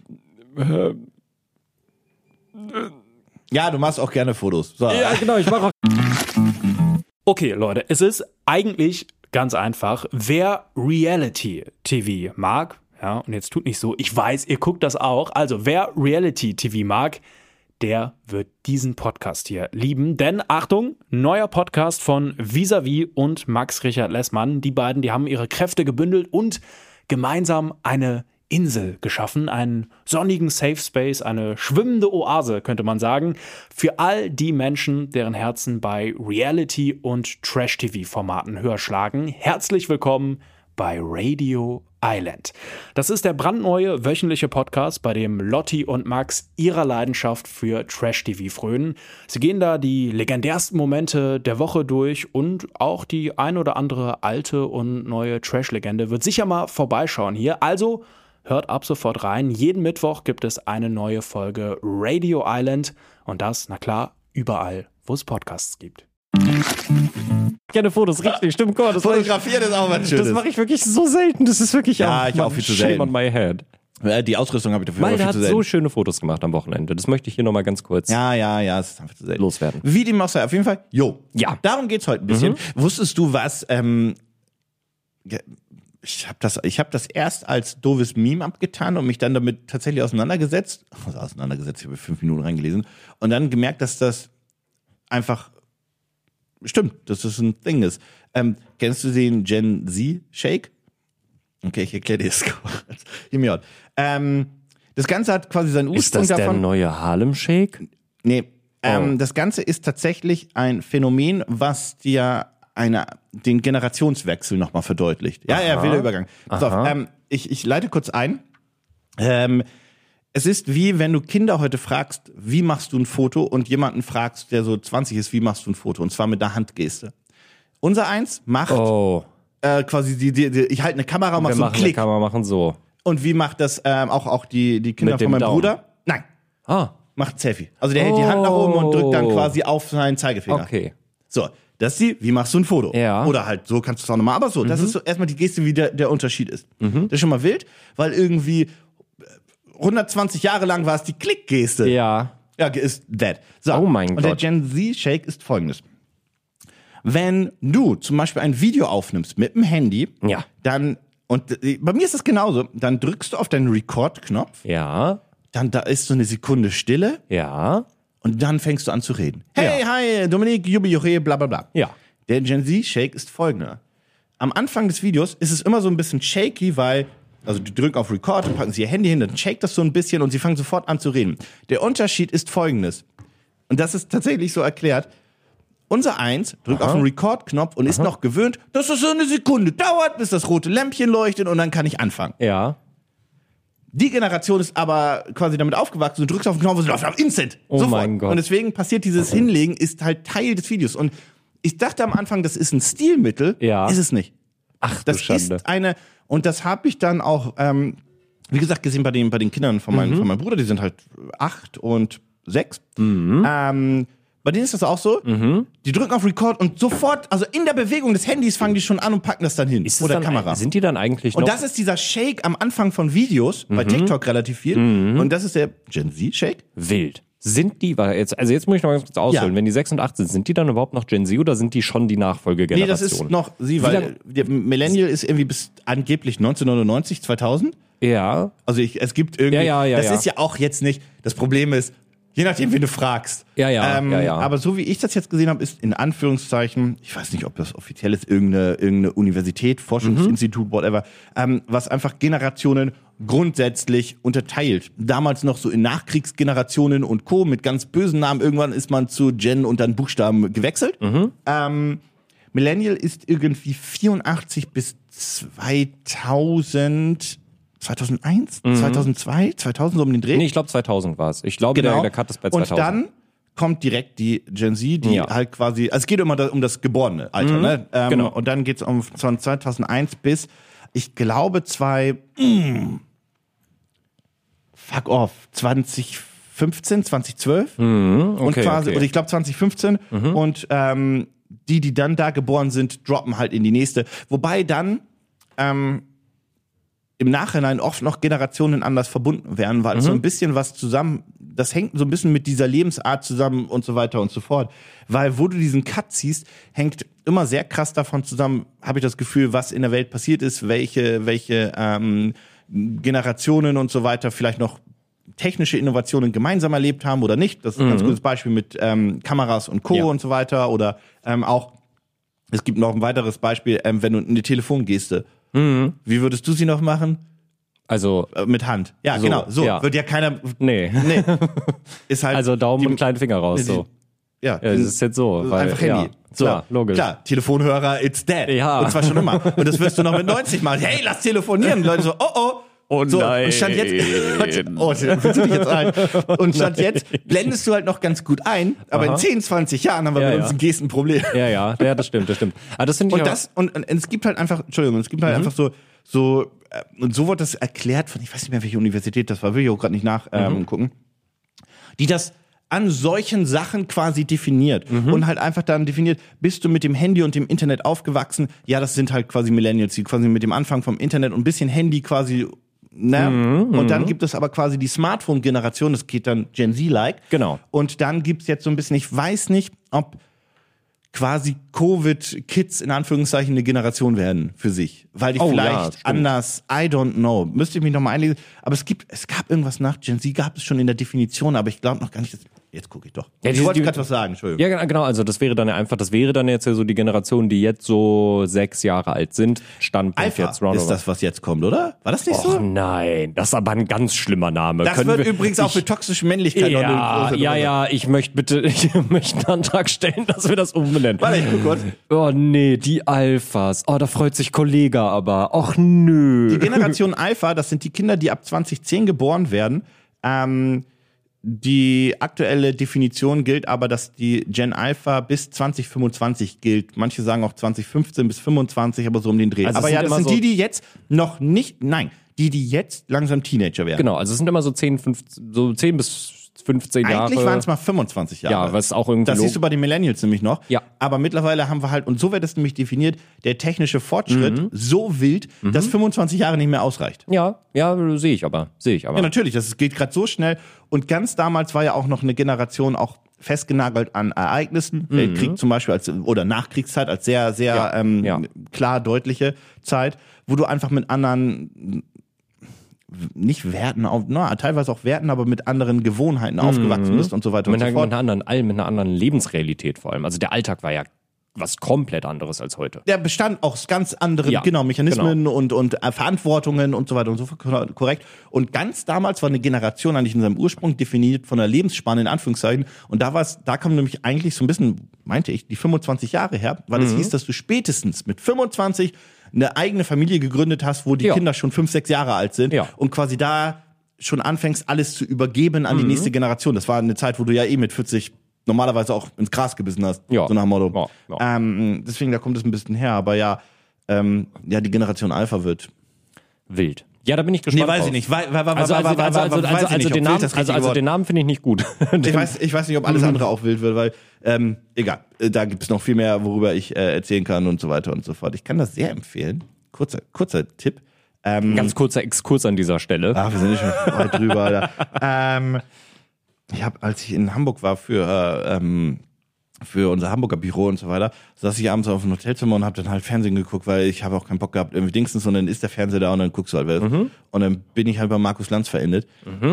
Ja, du machst auch gerne Fotos. So. ja, genau, ich mache auch. Okay, Leute, es ist eigentlich ganz einfach. Wer Reality-T V mag, ja, und jetzt tut nicht so, ich weiß, ihr guckt das auch, also wer Reality-T V mag, der wird diesen Podcast hier lieben. Denn, Achtung, neuer Podcast von Visavi und Max Richard Lessmann. Die beiden, die haben ihre Kräfte gebündelt und gemeinsam eine Insel geschaffen, einen sonnigen Safe Space, eine schwimmende Oase, könnte man sagen, für all die Menschen, deren Herzen bei Reality- und Trash-T V-Formaten höher schlagen. Herzlich willkommen bei Radio Island. Das ist der brandneue wöchentliche Podcast, bei dem Lotti und Max ihrer Leidenschaft für Trash-T V frönen. Sie gehen da die legendärsten Momente der Woche durch und auch die ein oder andere alte und neue Trash-Legende wird sicher mal vorbeischauen hier. Also hört ab sofort rein. Jeden Mittwoch gibt es eine neue Folge Radio Island und das, na klar, überall, wo es Podcasts gibt. Gerne Fotos, richtig, stimmt, Gott. Das, Fotografieren ist auch was Schönes. das mache ich wirklich so selten. Das ist wirklich Ja, auch, ich auch viel zu selten. Shame on my head. Ja, die Ausrüstung habe ich dafür aber Malte viel hat zu selten. so schöne Fotos gemacht am Wochenende. Das möchte ich hier nochmal ganz kurz Ja, ja, ja, es ist einfach zu selten. loswerden. Wie dem auch sei, auf jeden Fall, jo. Ja. Darum geht's heute ein bisschen. Wusstest du was, ähm, ja, ich habe das, ich hab das erst als doofes Meme abgetan und mich dann damit tatsächlich auseinandergesetzt. Also auseinandergesetzt, ich habe fünf Minuten reingelesen. Und dann gemerkt, dass das einfach stimmt, dass das ein Ding ist. Ähm, kennst du den Gen Z Shake? Okay, ich erkläre dir das kurz. Hear me out. Ähm, Das Ganze hat quasi seinen Ist Ursprung das der davon. neue Harlem Shake? Nee, ähm, Oh. das Ganze ist tatsächlich ein Phänomen, was dir eine, den Generationswechsel nochmal verdeutlicht. Ja, ja, wilder Übergang. Pass auf, ähm, ich, ich leite kurz ein. Ähm, es ist wie, wenn du Kinder heute fragst, wie machst du ein Foto, und jemanden fragst, der so zwanzig ist, wie machst du ein Foto? Und zwar mit einer Handgeste. Unser Eins macht Oh, äh, quasi die, die, die, ich halte eine Kamera und mach wir so einen machen eine Klick. Kamera machen so. Und wie macht das ähm, auch, auch die, die Kinder Mit von dem meinem Daumen. Bruder? Nein, Ah, macht ein Selfie. Also der hält die Hand nach oben und drückt dann Oh. quasi auf seinen Zeigefinger. okay. So, das ist die, wie machst du ein Foto? Ja. Oder halt, so kannst du es auch nochmal. Aber so, das ist so erstmal die Geste, wie der, der Unterschied ist. Mhm. Das ist schon mal wild, weil irgendwie hundertzwanzig Jahre lang war es die Klick-Geste. Ja. Ja, ist dead. So, Oh mein und der Gott. Gen Z-Shake ist folgendes. Wenn du zum Beispiel ein Video aufnimmst mit dem Handy, Ja. dann, und äh, bei mir ist das genauso, dann drückst du auf deinen Record-Knopf, Ja. dann da ist so eine Sekunde Stille Ja. und dann fängst du an zu reden. Hey, hi, Dominik, Jubi, Juche, bla bla bla. Ja. Der Gen Z-Shake ist folgender. Am Anfang des Videos ist es immer so ein bisschen shaky, weil, also die drücken auf Record und packen sie ihr Handy hin, dann shakt das so ein bisschen und sie fangen sofort an zu reden. Der Unterschied ist folgendes. Und das ist tatsächlich so erklärt. Unser Eins drückt Aha. auf den Record-Knopf und ist noch gewöhnt, dass das so eine Sekunde dauert, bis das rote Lämpchen leuchtet und dann kann ich anfangen. Ja. Die Generation ist aber quasi damit aufgewachsen, du drückst auf den Knopf und es läuft auf Instant. Oh Sofort. mein Gott. Und deswegen passiert dieses Hinlegen, ist halt Teil des Videos. Und ich dachte am Anfang, das ist ein Stilmittel. Ja. Ist es nicht. Ach, du Das Schande. ist eine, und das habe ich dann auch, ähm, wie gesagt, gesehen bei den, bei den Kindern von, meinem von meinem Bruder, die sind halt acht und sechs. Ähm, bei denen ist das auch so. Die drücken auf Record und sofort, also in der Bewegung des Handys fangen die schon an und packen das dann hin. Ist es Oder dann Kamera. ein- Sind die dann eigentlich Und noch? das ist dieser Shake am Anfang von Videos, bei TikTok relativ viel. Und das ist der Gen Z-Shake. wild. Sind die, weil jetzt, also jetzt muss ich noch ganz kurz ausholen, Ja. wenn die sechs und acht sind, sind die dann überhaupt noch Gen Z oder sind die schon die Nee, Nachfolgegeneration? das ist noch sie, lang- weil der Millennial ist irgendwie bis angeblich neunzehnhundertneunundneunzig, zweitausend. Ja. Also ich, es gibt irgendwie, Ja, ja, ja, das ja. ist ja auch jetzt nicht, das Problem ist, je nachdem, wen du fragst. Ja, ja, ähm, ja, ja. Aber so wie ich das jetzt gesehen habe, ist in Anführungszeichen, ich weiß nicht, ob das offiziell ist, irgendeine, irgendeine Universität, Forschungsinstitut, whatever, ähm, was einfach Generationen grundsätzlich unterteilt. Damals noch so in Nachkriegsgenerationen und Co. mit ganz bösen Namen. Irgendwann ist man zu Gen und dann Buchstaben gewechselt. Ähm, Millennial ist irgendwie vierundachtzig bis zweitausend, zweitausendeins, zweitausendzwei, zweitausend so um den Dreh. Nee, ich glaube zweitausend war es. Ich glaube, Genau. der, der Cut ist bei zweitausend. Und dann kommt direkt die Gen Z, die Ja. halt quasi, also es geht immer da, um das geborene Alter, ne? Ähm, genau. Und dann geht's um von zweitausendeins bis, ich glaube, zwei, mm, fuck off, zwanzig fünfzehn, zwanzig zwölf und okay, quasi, okay. oder ich glaube zwanzig fünfzehn und ähm, die, die dann da geboren sind, droppen halt in die nächste. Wobei dann ähm, im Nachhinein oft noch Generationen anders verbunden werden, weil so ein bisschen was zusammen, das hängt so ein bisschen mit dieser Lebensart zusammen und so weiter und so fort. Weil wo du diesen Cut ziehst, hängt immer sehr krass davon zusammen, habe ich das Gefühl, was in der Welt passiert ist, welche, welche ähm, Generationen und so weiter vielleicht noch technische Innovationen gemeinsam erlebt haben oder nicht. Das ist ein ganz gutes Beispiel mit ähm, Kameras und Co. Ja. und so weiter. Oder ähm, auch, es gibt noch ein weiteres Beispiel, ähm, wenn du eine Telefongeste, wie würdest du sie noch machen? Also, Äh, mit Hand. Ja, So, genau. So ja. wird ja keiner. nee. Nee. Ist halt. Also Daumen die, und kleinen Finger raus, die- so. Ja, Ja, das ist jetzt so. Weil, einfach Handy. Ja, So, klar, logisch. Klar, Telefonhörer, it's dead. Ja. Und zwar schon immer. Und das wirst du noch mit neunzig machen. Hey, lass telefonieren. Und Leute so, oh oh. Oh so, nein. Und stand jetzt, oh, willst du dich jetzt ein? Und stand jetzt blendest du halt noch ganz gut ein, aber Aha. in zehn, zwanzig Jahren haben wir Ja, mit ja. uns ein Gestenproblem. Ja, ja, ja, das stimmt, das stimmt. Aber das finde ich Und auch- das, und, und es gibt halt einfach, Entschuldigung, es gibt halt einfach so, so, äh, und so wurde das erklärt von, ich weiß nicht mehr, welche Universität das war, will ich auch gerade nicht nachgucken, ähm, gucken, die das an solchen Sachen quasi definiert und halt einfach dann definiert, bist du mit dem Handy und dem Internet aufgewachsen? Ja, das sind halt quasi Millennials, die quasi mit dem Anfang vom Internet und ein bisschen Handy quasi, ne? Und dann gibt es aber quasi die Smartphone-Generation, das geht dann Gen Z-like. Genau. Und dann gibt's jetzt so ein bisschen, ich weiß nicht, ob quasi Covid-Kids in Anführungszeichen eine Generation werden für sich. Weil die Oh, ja, vielleicht stimmt. anders, I don't know, müsste ich mich nochmal einlesen. Aber es gibt, es gab irgendwas nach Gen Z, gab es schon in der Definition, aber ich glaube noch gar nicht, dass Jetzt gucke ich doch. Ja, ich die- wollte die- gerade was sagen, Entschuldigung. Ja, genau, also das wäre dann ja einfach, das wäre dann jetzt ja so die Generation, die jetzt so sechs Jahre alt sind, Standpunkt Alpha jetzt roundabout. ist das, was jetzt kommt, oder? War das nicht Och so? nein, das ist aber ein ganz schlimmer Name. Das Können wird wir- übrigens auch für toxische Männlichkeit noch eine Ja, große ja, Nummer. ja, ich möchte bitte, ich möchte einen Antrag stellen, dass wir das umbenennen. Warte, ich guck kurz. Oh nee, die Alphas. Oh, da freut sich Kollege aber. Och nö. Die Generation Alpha, das sind die Kinder, die ab zwanzig zehn geboren werden. Ähm, die aktuelle Definition gilt aber, dass die Gen Alpha bis zwanzig fünfundzwanzig gilt. Manche sagen auch zwanzig fünfzehn bis fünfundzwanzig, aber so um den Dreh. Also es aber sind ja, das immer sind so- die, die jetzt noch nicht, nein, die, die jetzt langsam Teenager werden. Genau, also es sind immer so zehn, fünfzehn, so zehn bis fünfzehn Jahre. Eigentlich waren es mal fünfundzwanzig Jahre. Ja, was auch irgendwie Das log- siehst du bei den Millennials nämlich noch. Ja. Aber mittlerweile haben wir halt, und so wird es nämlich definiert, der technische Fortschritt so wild, dass fünfundzwanzig Jahre nicht mehr ausreicht. Ja, ja, sehe ich aber, sehe ich aber. Ja, natürlich, das geht gerade so schnell. Und ganz damals war ja auch noch eine Generation auch festgenagelt an Ereignissen. Weltkrieg zum Beispiel als, oder Nachkriegszeit als sehr, sehr Ja, ähm, ja. klar deutliche Zeit, wo du einfach mit anderen nicht Werten, auf, na, teilweise auch Werten, aber mit anderen Gewohnheiten aufgewachsen bist und so weiter mit, und einer, so fort. mit einer anderen, all- mit einer anderen Lebensrealität vor allem. Also der Alltag war ja was komplett anderes als heute. Der bestand aus ganz anderen Ja, genau, Mechanismen und, und äh, Verantwortungen und so weiter und so fort, korrekt. Und ganz damals war eine Generation eigentlich in seinem Ursprung definiert von der Lebensspanne in Anführungszeichen. Und da war's, da kam nämlich eigentlich so ein bisschen, meinte ich, die fünfundzwanzig Jahre her, weil es hieß, dass du spätestens mit fünfundzwanzig eine eigene Familie gegründet hast, wo die Ja. Kinder schon fünf, sechs Jahre alt sind Ja. und quasi da schon anfängst, alles zu übergeben an die nächste Generation. Das war eine Zeit, wo du ja eh mit vierzig normalerweise auch ins Gras gebissen hast. Ja. So nach dem Motto. Ja, ja. Ähm, deswegen, da kommt es ein bisschen her. Aber ja, ähm, ja, die Generation Alpha wird. Wild. Ja, da bin ich gespannt. Nee, weiß drauf. ich nicht. Weil, weil, weil, Also, also, weil, weil, also, weil, also, weiß also, ich also, nicht, ob den wild Namen, das also, richtige also Wort- den Namen finde ich nicht gut. Ich weiß, ich weiß nicht, ob alles andere auch wild wird, weil, ähm, egal, äh, da gibt es noch viel mehr, worüber ich äh, erzählen kann und so weiter und so fort. Ich kann das sehr empfehlen. Kurzer, kurzer Tipp. Ähm, Ganz kurzer Exkurs an dieser Stelle. Ach, wir sind nicht schon weit drüber. Alter. ähm, ich habe, als ich in Hamburg war für äh, ähm, für unser Hamburger Büro und so weiter, saß ich abends auf dem Hotelzimmer und habe dann halt Fernsehen geguckt, weil ich habe auch keinen Bock gehabt, irgendwie Dingstens, und dann ist der Fernseher da und dann guckst du halt was. Mhm. Und dann bin ich halt bei Markus Lanz verendet,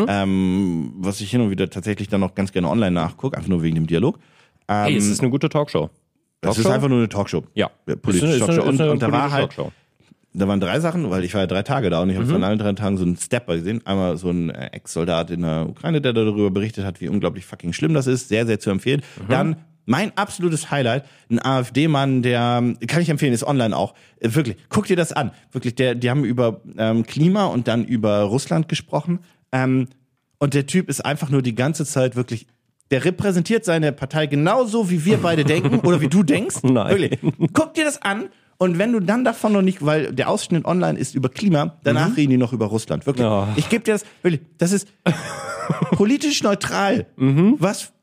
ähm, was ich hin und wieder tatsächlich dann auch ganz gerne online nachgucke, einfach nur wegen dem Dialog. Ähm, Hey, es ist eine gute Talkshow. das ist einfach nur eine Talkshow. Ja. Politische Ist eine- ist eine- Talkshow. ist Und, eine und da war politische halt, Talkshow. da waren drei Sachen, weil ich war ja drei Tage da und ich habe Mhm. von allen drei Tagen so einen Stepper gesehen. Einmal so ein äh, Ex-Soldat in der Ukraine, der darüber berichtet hat, wie unglaublich fucking schlimm das ist. Sehr, sehr zu empfehlen. Mhm. Dann mein absolutes Highlight, ein AfD-Mann, der, kann ich empfehlen, ist online auch. Äh, Wirklich, guck dir das an. Wirklich, der, die haben über ähm, Klima und dann über Russland gesprochen. Ähm, und der Typ ist einfach nur die ganze Zeit wirklich, der repräsentiert seine Partei genauso, wie wir beide denken oder wie du denkst. Nein. Wirklich. Guck dir das an. Und wenn du dann davon noch nicht, weil der Ausschnitt online ist über Klima, danach reden die noch über Russland. Wirklich. Ja. Ich gebe dir das, wirklich, das ist politisch neutral. Was?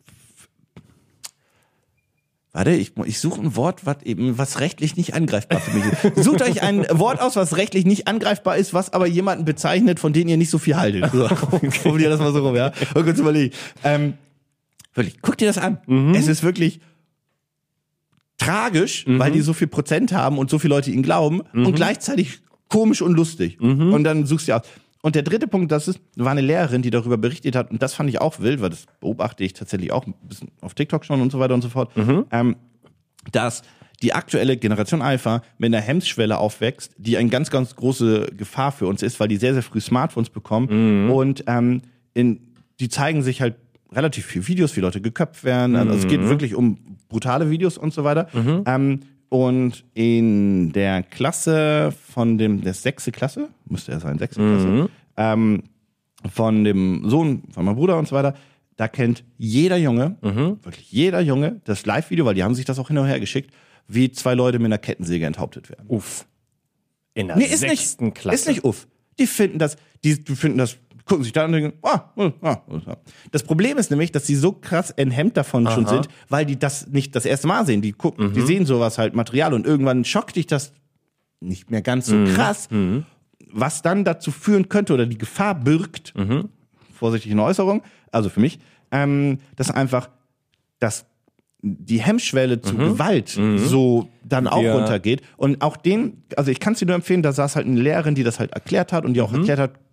Warte, ich, ich suche ein Wort, was eben, was rechtlich nicht angreifbar für mich ist. Sucht euch ein Wort aus, was rechtlich nicht angreifbar ist, was aber jemanden bezeichnet, von denen ihr nicht so viel haltet. So, formulier das mal so rum, ja. Und kurz überlegen. Ähm, wirklich, guck dir das an. Es ist wirklich tragisch, weil die so viel Prozent haben und so viele Leute ihnen glauben und gleichzeitig komisch und lustig. Und dann suchst du aus. Und der dritte Punkt, das ist, war eine Lehrerin, die darüber berichtet hat, und das fand ich auch wild, weil das beobachte ich tatsächlich auch ein bisschen auf TikTok schon und so weiter und so fort, ähm, dass die aktuelle Generation Alpha mit einer Hemmschwelle aufwächst, die eine ganz, ganz große Gefahr für uns ist, weil die sehr, sehr früh Smartphones bekommen und ähm, in, die zeigen sich halt relativ viele Videos, wie Leute geköpft werden, also es geht wirklich um brutale Videos und so weiter. Ähm, und in der Klasse von dem, der sechste Klasse, müsste er sein, sechste Klasse, ähm, von dem Sohn von meinem Bruder und so weiter, da kennt jeder Junge, wirklich jeder Junge, das Live-Video, weil die haben sich das auch hin und her geschickt, wie zwei Leute mit einer Kettensäge enthauptet werden. Uff. In der Nee, ist sechsten nicht, Klasse. ist nicht uff. Die finden das, die, die finden das, gucken sich da an und denken, ah, ah, ah, ah. Das Problem ist nämlich, dass sie so krass enthemmt davon schon sind, weil die das nicht das erste Mal sehen. Die gucken, die sehen sowas halt Material und irgendwann schockt dich das nicht mehr ganz so krass, was dann dazu führen könnte oder die Gefahr birgt, vorsichtige Äußerung, also für mich, ähm, dass einfach das die Hemmschwelle zu Gewalt so dann auch Ja. runtergeht. Und auch den, also ich kann es dir nur empfehlen, da saß halt eine Lehrerin, die das halt erklärt hat und die auch erklärt hat,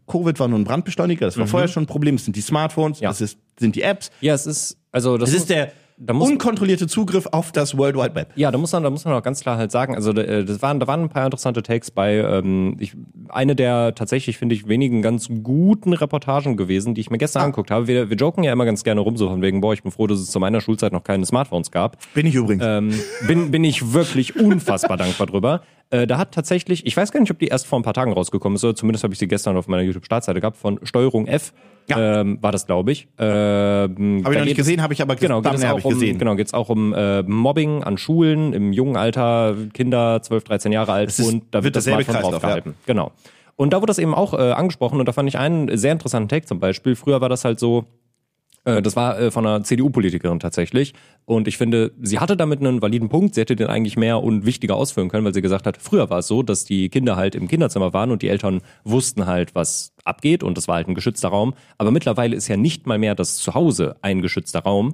Covid war nur ein Brandbeschleuniger, das war Mhm. vorher schon ein Problem, es sind die Smartphones, Ja. es ist, sind die Apps, Ja, es ist, also das es ist der da muss- unkontrollierte Zugriff auf das World Wide Web. Ja, da muss man, da muss man auch ganz klar halt sagen, also äh, das waren, da waren ein paar interessante Takes bei, ähm, ich, eine der tatsächlich, finde ich, wenigen ganz guten Reportagen gewesen, die ich mir gestern Ah. angeguckt habe. Wir, wir joken ja immer ganz gerne rum, so von wegen, boah, ich bin froh, dass es zu meiner Schulzeit noch keine Smartphones gab. Bin ich übrigens. Ähm, bin, bin ich wirklich unfassbar dankbar drüber. Äh, da hat tatsächlich, ich weiß gar nicht, ob die erst vor ein paar Tagen rausgekommen ist, oder zumindest habe ich sie gestern auf meiner YouTube-Startseite gehabt, von Steuerung F. Ja. Ähm, war das, glaube ich. Ähm, Habe ich noch nicht gesehen, habe ich aber Genau, geht es habe auch ich um, gesehen. genau, geht's auch um äh, Mobbing an Schulen im jungen Alter, Kinder zwölf, dreizehn Jahre alt Es ist- und da wird wird das derselbe Smartphone Kreislauf, draufgehalten. Genau. Und da wurde das eben auch äh, angesprochen und da fand ich einen sehr interessanten Take zum Beispiel. Früher war das halt so, äh, das war äh, von einer C D U-Politikerin tatsächlich und ich finde, sie hatte damit einen validen Punkt, sie hätte den eigentlich mehr und wichtiger ausführen können, weil sie gesagt hat, früher war es so, dass die Kinder halt im Kinderzimmer waren und die Eltern wussten halt, was abgeht und das war halt ein geschützter Raum, aber mittlerweile ist ja nicht mal mehr das Zuhause ein geschützter Raum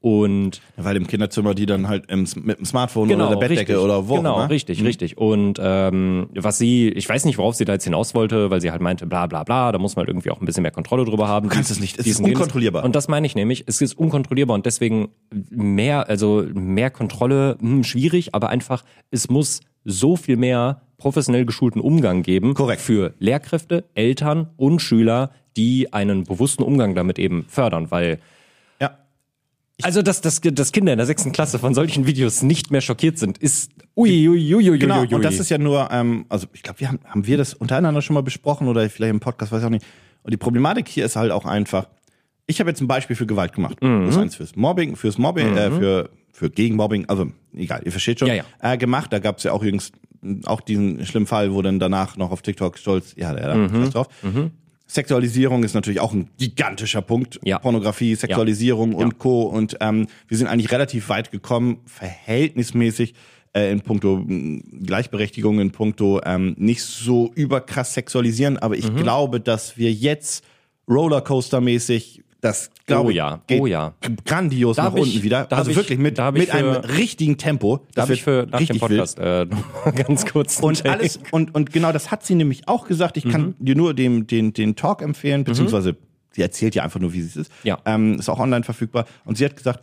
und Weil im Kinderzimmer die dann halt im, mit dem Smartphone Genau, oder der Bettdecke richtig. oder wo. Genau, ne? richtig, richtig. Und ähm, was sie, ich weiß nicht, worauf sie da jetzt hinaus wollte, weil sie halt meinte, bla bla bla, da muss man halt irgendwie auch ein bisschen mehr Kontrolle drüber haben. Du kannst Dies- es nicht, es diesen ist Dings. unkontrollierbar. Und das meine ich nämlich, es ist unkontrollierbar und deswegen mehr, also mehr Kontrolle, hm, schwierig, aber einfach, es muss so viel mehr professionell geschulten Umgang geben. Korrekt. Für Lehrkräfte, Eltern und Schüler, die einen bewussten Umgang damit eben fördern, weil Ja. also, dass, dass, dass Kinder in der sechsten Klasse von solchen Videos nicht mehr schockiert sind, ist ui, ui, ui, ui, Genau, ui, ui. und das ist ja nur, ähm, also ich glaube, wir haben, haben wir das untereinander schon mal besprochen oder vielleicht im Podcast, weiß ich auch nicht. Und die Problematik hier ist halt auch einfach, ich habe jetzt ein Beispiel für Gewalt gemacht. Mhm. Das ist eins fürs Mobbing, fürs Mobbing, äh, für, für Gegenmobbing, also egal, ihr versteht schon, Ja, ja. Äh, gemacht. Da gab es ja auch übrigens auch diesen schlimmen Fall, wo dann danach noch auf TikTok stolz, ja, der Mhm. da, scheiß drauf. Sexualisierung ist natürlich auch ein gigantischer Punkt. Ja. Pornografie, Sexualisierung Ja. und Co. Und ähm, wir sind eigentlich relativ weit gekommen, verhältnismäßig äh, in puncto mh, Gleichberechtigung, in puncto ähm, nicht so überkrass sexualisieren. Aber Mhm. ich glaube, dass wir jetzt Rollercoaster-mäßig, das glaube Oh ich, ja, geht oh ja. grandios Da nach hab ich- unten wieder. da hab Also ich- wirklich mit, da hab ich mit einem für- richtigen Tempo. Da Das habe ich wird für nach dem richtig wild. Podcast äh, noch mal ganz kurz einen Und Take. alles, und, und genau das hat sie nämlich auch gesagt. Ich kann dir nur den, den, den Talk empfehlen, beziehungsweise sie erzählt ja einfach nur, wie sie es ist. Ja. Ähm, ist auch online verfügbar. Und sie hat gesagt,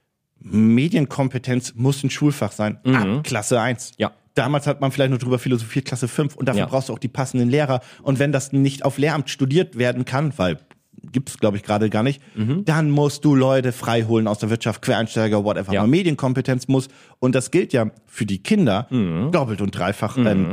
Medienkompetenz muss ein Schulfach sein. Ab Klasse eins. Ja. Damals hat man vielleicht nur drüber philosophiert, Klasse fünf. Und dafür Ja. brauchst du auch die passenden Lehrer. Und wenn das nicht auf Lehramt studiert werden kann, weil gibt's glaube ich gerade gar nicht, dann musst du Leute freiholen aus der Wirtschaft, Quereinsteiger, whatever. Ja. Aber Medienkompetenz muss, und das gilt ja für die Kinder doppelt und dreifach, ähm,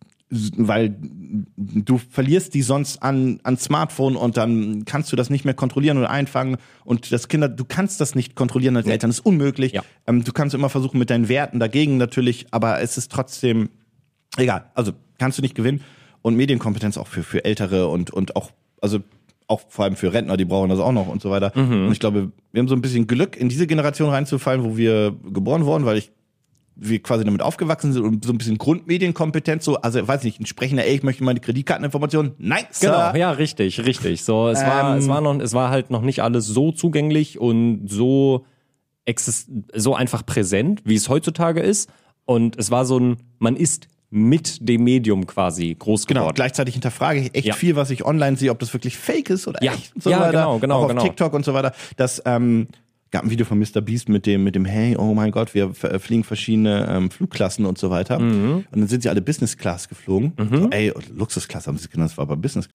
weil du verlierst die sonst an, an Smartphone und dann kannst du das nicht mehr kontrollieren oder einfangen und das Kinder, du kannst das nicht kontrollieren als Eltern, das ist unmöglich. Ja. Ähm, du kannst immer versuchen mit deinen Werten dagegen natürlich, aber es ist trotzdem egal, also kannst du nicht gewinnen und Medienkompetenz auch für, für Ältere und, und auch, also auch vor allem für Rentner, die brauchen das auch noch und so weiter. Und ich glaube, wir haben so ein bisschen Glück, in diese Generation reinzufallen, wo wir geboren wurden, weil ich wir quasi damit aufgewachsen sind und so ein bisschen Grundmedienkompetenz, so, also weiß nicht, ein sprechender, ey, ich möchte meine Kreditkarteninformationen. Nein, Sir. Genau, ja, richtig, richtig. So, es war, Ähm, es war noch, es war halt noch nicht alles so zugänglich und so exist so einfach präsent, wie es heutzutage ist. Und es war so ein, man ist mit dem Medium quasi groß Genau, geworden. gleichzeitig hinterfrage ich echt Ja. viel, was ich online sehe, ob das wirklich fake ist oder Ja. echt und so Ja, weiter. genau, genau, auch auf genau. TikTok und so weiter. Das ähm, gab ein Video von Mister Beast mit dem, mit dem, hey, oh mein Gott, wir f- fliegen verschiedene ähm, Flugklassen und so weiter. Mhm. Und dann sind sie alle Business Class geflogen. So, ey, Luxusklasse haben sie genannt, das war aber Business.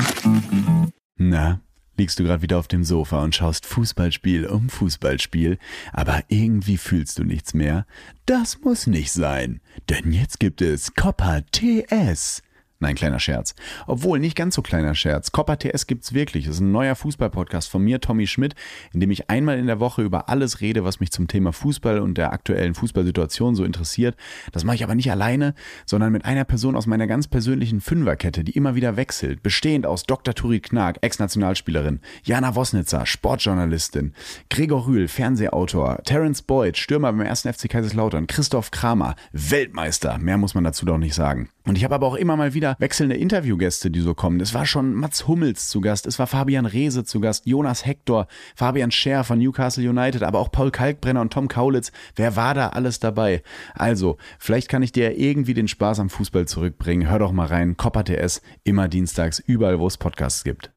Na, liegst du gerade wieder auf dem Sofa und schaust Fußballspiel um Fußballspiel, aber irgendwie fühlst du nichts mehr? Das muss nicht sein, denn jetzt gibt es Copper T S. Nein, kleiner Scherz. Obwohl, nicht ganz so kleiner Scherz. Copper T S gibt's wirklich. Das ist ein neuer Fußball-Podcast von mir, Tommy Schmidt, in dem ich einmal in der Woche über alles rede, was mich zum Thema Fußball und der aktuellen Fußballsituation so interessiert. Das mache ich aber nicht alleine, sondern mit einer Person aus meiner ganz persönlichen Fünferkette, die immer wieder wechselt, bestehend aus Doktor Turit Knag, Ex-Nationalspielerin, Jana Wosnitzer, Sportjournalistin, Gregor Rühl, Fernsehautor, Terence Boyd, Stürmer beim ersten F C Kaiserslautern, Christoph Kramer, Weltmeister, mehr muss man dazu doch nicht sagen. Und ich habe aber auch immer mal wieder wieder wechselnde Interviewgäste, die so kommen. Es war schon Mats Hummels zu Gast, es war Fabian Reese zu Gast, Jonas Hector, Fabian Scher von Newcastle United, aber auch Paul Kalkbrenner und Tom Kaulitz. Wer war da alles dabei? Also, vielleicht kann ich dir irgendwie den Spaß am Fußball zurückbringen. Hör doch mal rein. Kopper T S, immer dienstags, überall, wo es Podcasts gibt.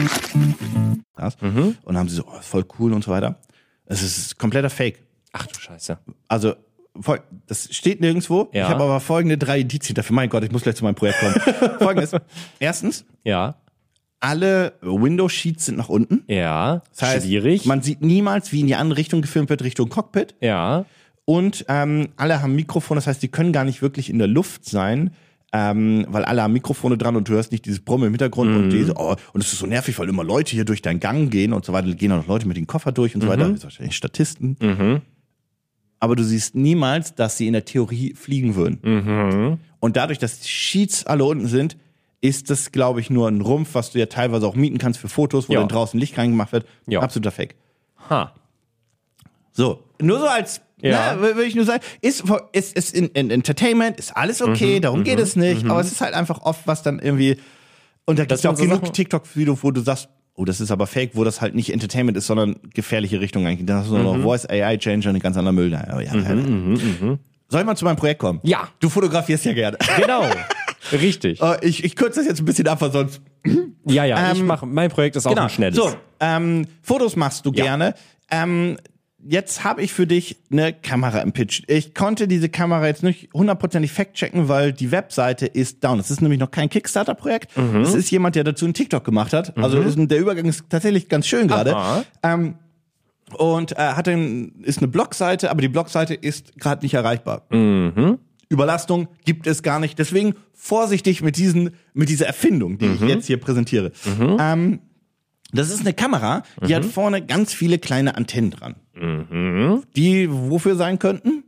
Mhm. Und dann haben sie so, oh, voll cool und so weiter. Es ist kompletter Fake. Ach du Scheiße. Also, das steht nirgendwo. Ja. Ich habe aber folgende drei Indizien dafür. Mein Gott, ich muss gleich zu meinem Projekt kommen. Folgendes. Erstens, Ja. alle Window-Sheets sind nach unten. Ja. Das heißt, schwierig. man sieht niemals, wie in die andere Richtung gefilmt wird, Richtung Cockpit. Ja. Und ähm, alle haben Mikrofone, das heißt, die können gar nicht wirklich in der Luft sein, ähm, weil alle haben Mikrofone dran und du hörst nicht dieses Brummen im Hintergrund Mhm. und diese, oh, und es ist so nervig, weil immer Leute hier durch deinen Gang gehen und so weiter, gehen auch noch Leute mit den Koffer durch und so weiter, das ist wahrscheinlich Statisten. Mhm. Aber du siehst niemals, dass sie in der Theorie fliegen würden. Mhm. Und dadurch, dass die Sheets alle unten sind, ist das, glaube ich, nur ein Rumpf, was du ja teilweise auch mieten kannst für Fotos, wo Ja. dann draußen Licht reingemacht wird. Ja. Absoluter Fake. Ha. So, nur so als, Ja. ne, würde ich nur sagen, ist, ist, ist in, in Entertainment, ist alles okay, Mhm, darum geht es nicht, aber es ist halt einfach oft was dann irgendwie, und da gibt es ja auch sind so genug Sachen- TikTok-Videos, wo du sagst, oh, das ist aber Fake, wo das halt nicht Entertainment ist, sondern gefährliche Richtung eigentlich. Dann hast du noch Voice A I-Changer und ein ganz anderer Müll. Ja, ja, ja. Soll ich mal zu meinem Projekt kommen? Ja. Du fotografierst ja gerne. Genau. Richtig. Äh, ich, ich kürze das jetzt ein bisschen ab, weil sonst. Ja, ja, ich Ähm, mache, mein Projekt ist auch ein schnelles. So, ähm, Fotos machst du Ja. gerne. Ähm, jetzt habe ich für dich eine Kamera im Pitch. Ich konnte diese Kamera jetzt nicht hundertprozentig fact-checken, weil die Webseite ist down. Es ist nämlich noch kein Kickstarter-Projekt. Mhm. Es ist jemand, der dazu einen TikTok gemacht hat. Also ist, ein- der Übergang ist tatsächlich ganz schön gerade. Aha. Ähm, und äh, hat ein, ist eine Blogseite, aber die Blogseite ist gerade nicht erreichbar. Mhm. Überlastung gibt es gar nicht. Deswegen vorsichtig mit diesen, mit dieser Erfindung, die Mhm. ich jetzt hier präsentiere. Ähm, das ist eine Kamera, die Mhm. hat vorne ganz viele kleine Antennen dran. Die wofür sein könnten?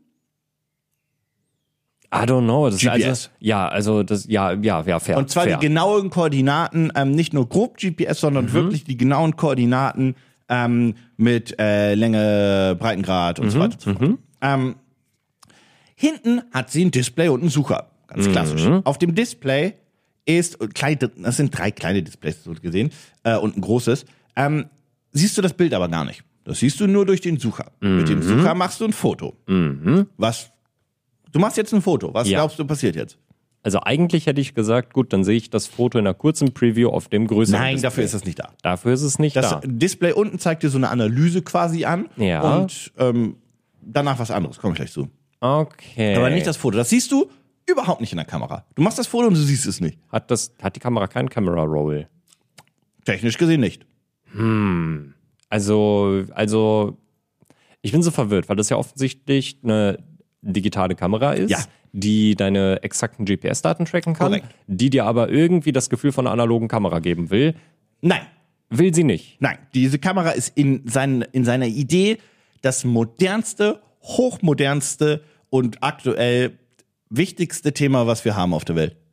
I don't know. Das G P S. Ist also, ja, also das, ja, ja, ja, fair. Und zwar fair. die genauen Koordinaten, ähm, nicht nur grob G P S, sondern wirklich die genauen Koordinaten ähm, mit äh, Länge, Breitengrad und so weiter und so fort. Ähm, hinten hat sie ein Display und einen Sucher. Ganz klassisch. Auf dem Display ist, klein, das sind drei kleine Displays so gesehen, äh, und ein großes. Ähm, siehst du das Bild aber gar nicht. Das siehst du nur durch den Sucher. Mit dem Sucher machst du ein Foto. Was? Du machst jetzt ein Foto. Was Ja. glaubst du passiert jetzt? Also eigentlich hätte ich gesagt, gut, dann sehe ich das Foto in einer kurzen Preview auf dem größeren Nein, Display. dafür ist das nicht da. Dafür ist es nicht Das da. Display unten zeigt dir so eine Analyse quasi an. Ja. Und ähm, danach was anderes. Komme ich gleich zu. Okay. Aber nicht das Foto. Das siehst du überhaupt nicht in der Kamera. Du machst das Foto und du siehst es nicht. Hat, das, hat die Kamera keinen Camera Roll? Technisch gesehen nicht. Also, also, ich bin so verwirrt, weil das ja offensichtlich eine digitale Kamera ist, Ja. die deine exakten G P S-Daten tracken kann, Korrekt. die dir aber irgendwie das Gefühl von einer analogen Kamera geben will. Nein. Will sie nicht. Nein. Diese Kamera ist in, sein, in seiner Idee das modernste, hochmodernste und aktuell wichtigste Thema, was wir haben auf der Welt.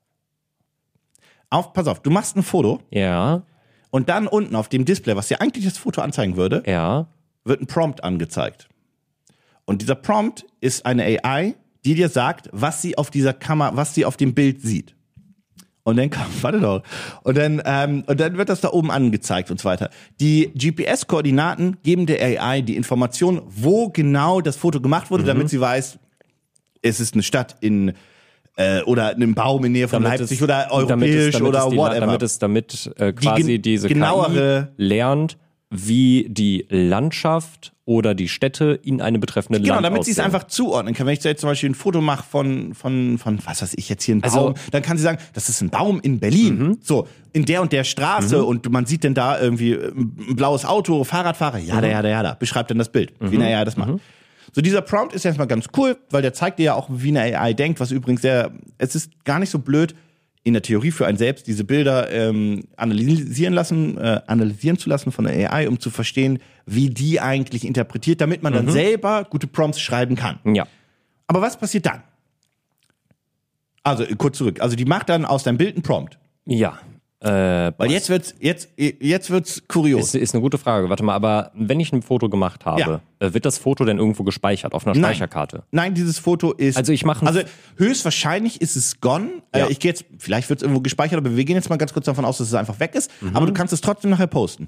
Auf, pass auf, du machst ein Foto Ja, und dann unten auf dem Display, was dir eigentlich das Foto anzeigen würde, ja. wird ein Prompt angezeigt. Und dieser Prompt ist eine A I, die dir sagt, was sie auf dieser Kamera, was sie auf dem Bild sieht. Und dann kam, warte doch. Und dann, ähm, und dann wird das da oben angezeigt und so weiter. Die G P S-Koordinaten geben der A I die Information, wo genau das Foto gemacht wurde, damit sie weiß, es ist eine Stadt in äh, oder ein Baum in Nähe von Damit Leipzig es- oder damit europäisch es- damit oder es die, whatever. Damit es damit äh, quasi gen- diese genauere- K I lernt, wie die Landschaft oder die Städte in eine betreffende Genau, Land damit sie es aussehen. einfach zuordnen kann. Wenn ich da jetzt zum Beispiel ein Foto mache von, von, von, was weiß ich jetzt hier, ein Baum, Also- dann kann sie sagen, das ist ein Baum in Berlin. So, in der und der Straße und man sieht denn da irgendwie ein blaues Auto, Fahrradfahrer, ja, da, ja, da, ja, da. Beschreibt dann das Bild, wie eine A I das macht. So, dieser Prompt ist erstmal ganz cool, weil der zeigt dir ja auch, wie eine A I denkt, was übrigens sehr, es ist gar nicht so blöd, in der Theorie für einen selbst diese Bilder ähm, analysieren lassen, äh, analysieren zu lassen von der A I, um zu verstehen, wie die eigentlich interpretiert, damit man dann selber gute Prompts schreiben kann. Ja. Aber was passiert dann? Also kurz zurück. Also die macht dann aus deinem Bild einen Prompt. Ja. Äh, Weil jetzt wird's, jetzt, jetzt wird's kurios. Ist, ist eine gute Frage. Warte mal, aber wenn ich ein Foto gemacht habe, Ja. äh, wird das Foto denn irgendwo gespeichert auf einer Nein. Speicherkarte? Nein, dieses Foto ist. Also ich mache ein- Also höchstwahrscheinlich ist es gone. Ja. Äh, ich gehe jetzt, vielleicht wird es irgendwo gespeichert, aber wir gehen jetzt mal ganz kurz davon aus, dass es einfach weg ist. Mhm. Aber du kannst es trotzdem nachher posten.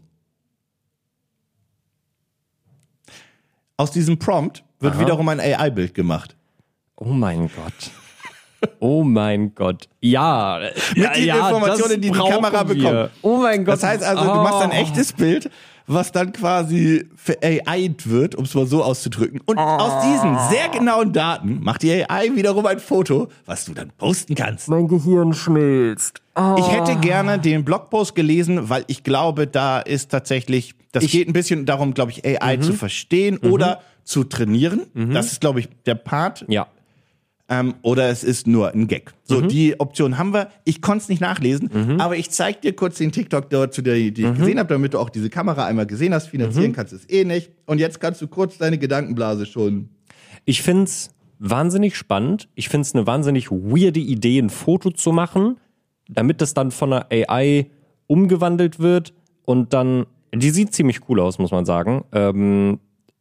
Aus diesem Prompt wird Aha. wiederum ein A I-Bild gemacht. Oh mein Gott. Oh mein Gott. Ja. Mit ja, den ja, Informationen, das die die brauchen Kamera wir. bekommt. Oh mein Gott. Das heißt also, du machst ein Oh. echtes Bild, was dann quasi ver A I'd wird, um es mal so auszudrücken. Und aus diesen sehr genauen Daten macht die A I wiederum ein Foto, was du dann posten kannst. Mein Gehirn schmilzt. Ich hätte gerne den Blogpost gelesen, weil ich glaube, da ist tatsächlich, das Ich- geht ein bisschen darum, glaube ich, A I zu verstehen oder zu trainieren. Das ist, glaube ich, der Part. Ja. Ähm, oder es ist nur ein Gag. So, die Option haben wir. Ich konnte es nicht nachlesen, aber ich zeig dir kurz den TikTok dort, zu der, die ich gesehen habe, damit du auch diese Kamera einmal gesehen hast. Finanzieren kannst du es eh nicht. Und jetzt kannst du kurz deine Gedankenblase schon. Ich find's wahnsinnig spannend. Ich find's eine wahnsinnig weirde Idee, ein Foto zu machen, damit das dann von einer A I umgewandelt wird und dann, die sieht ziemlich cool aus, muss man sagen. Ähm,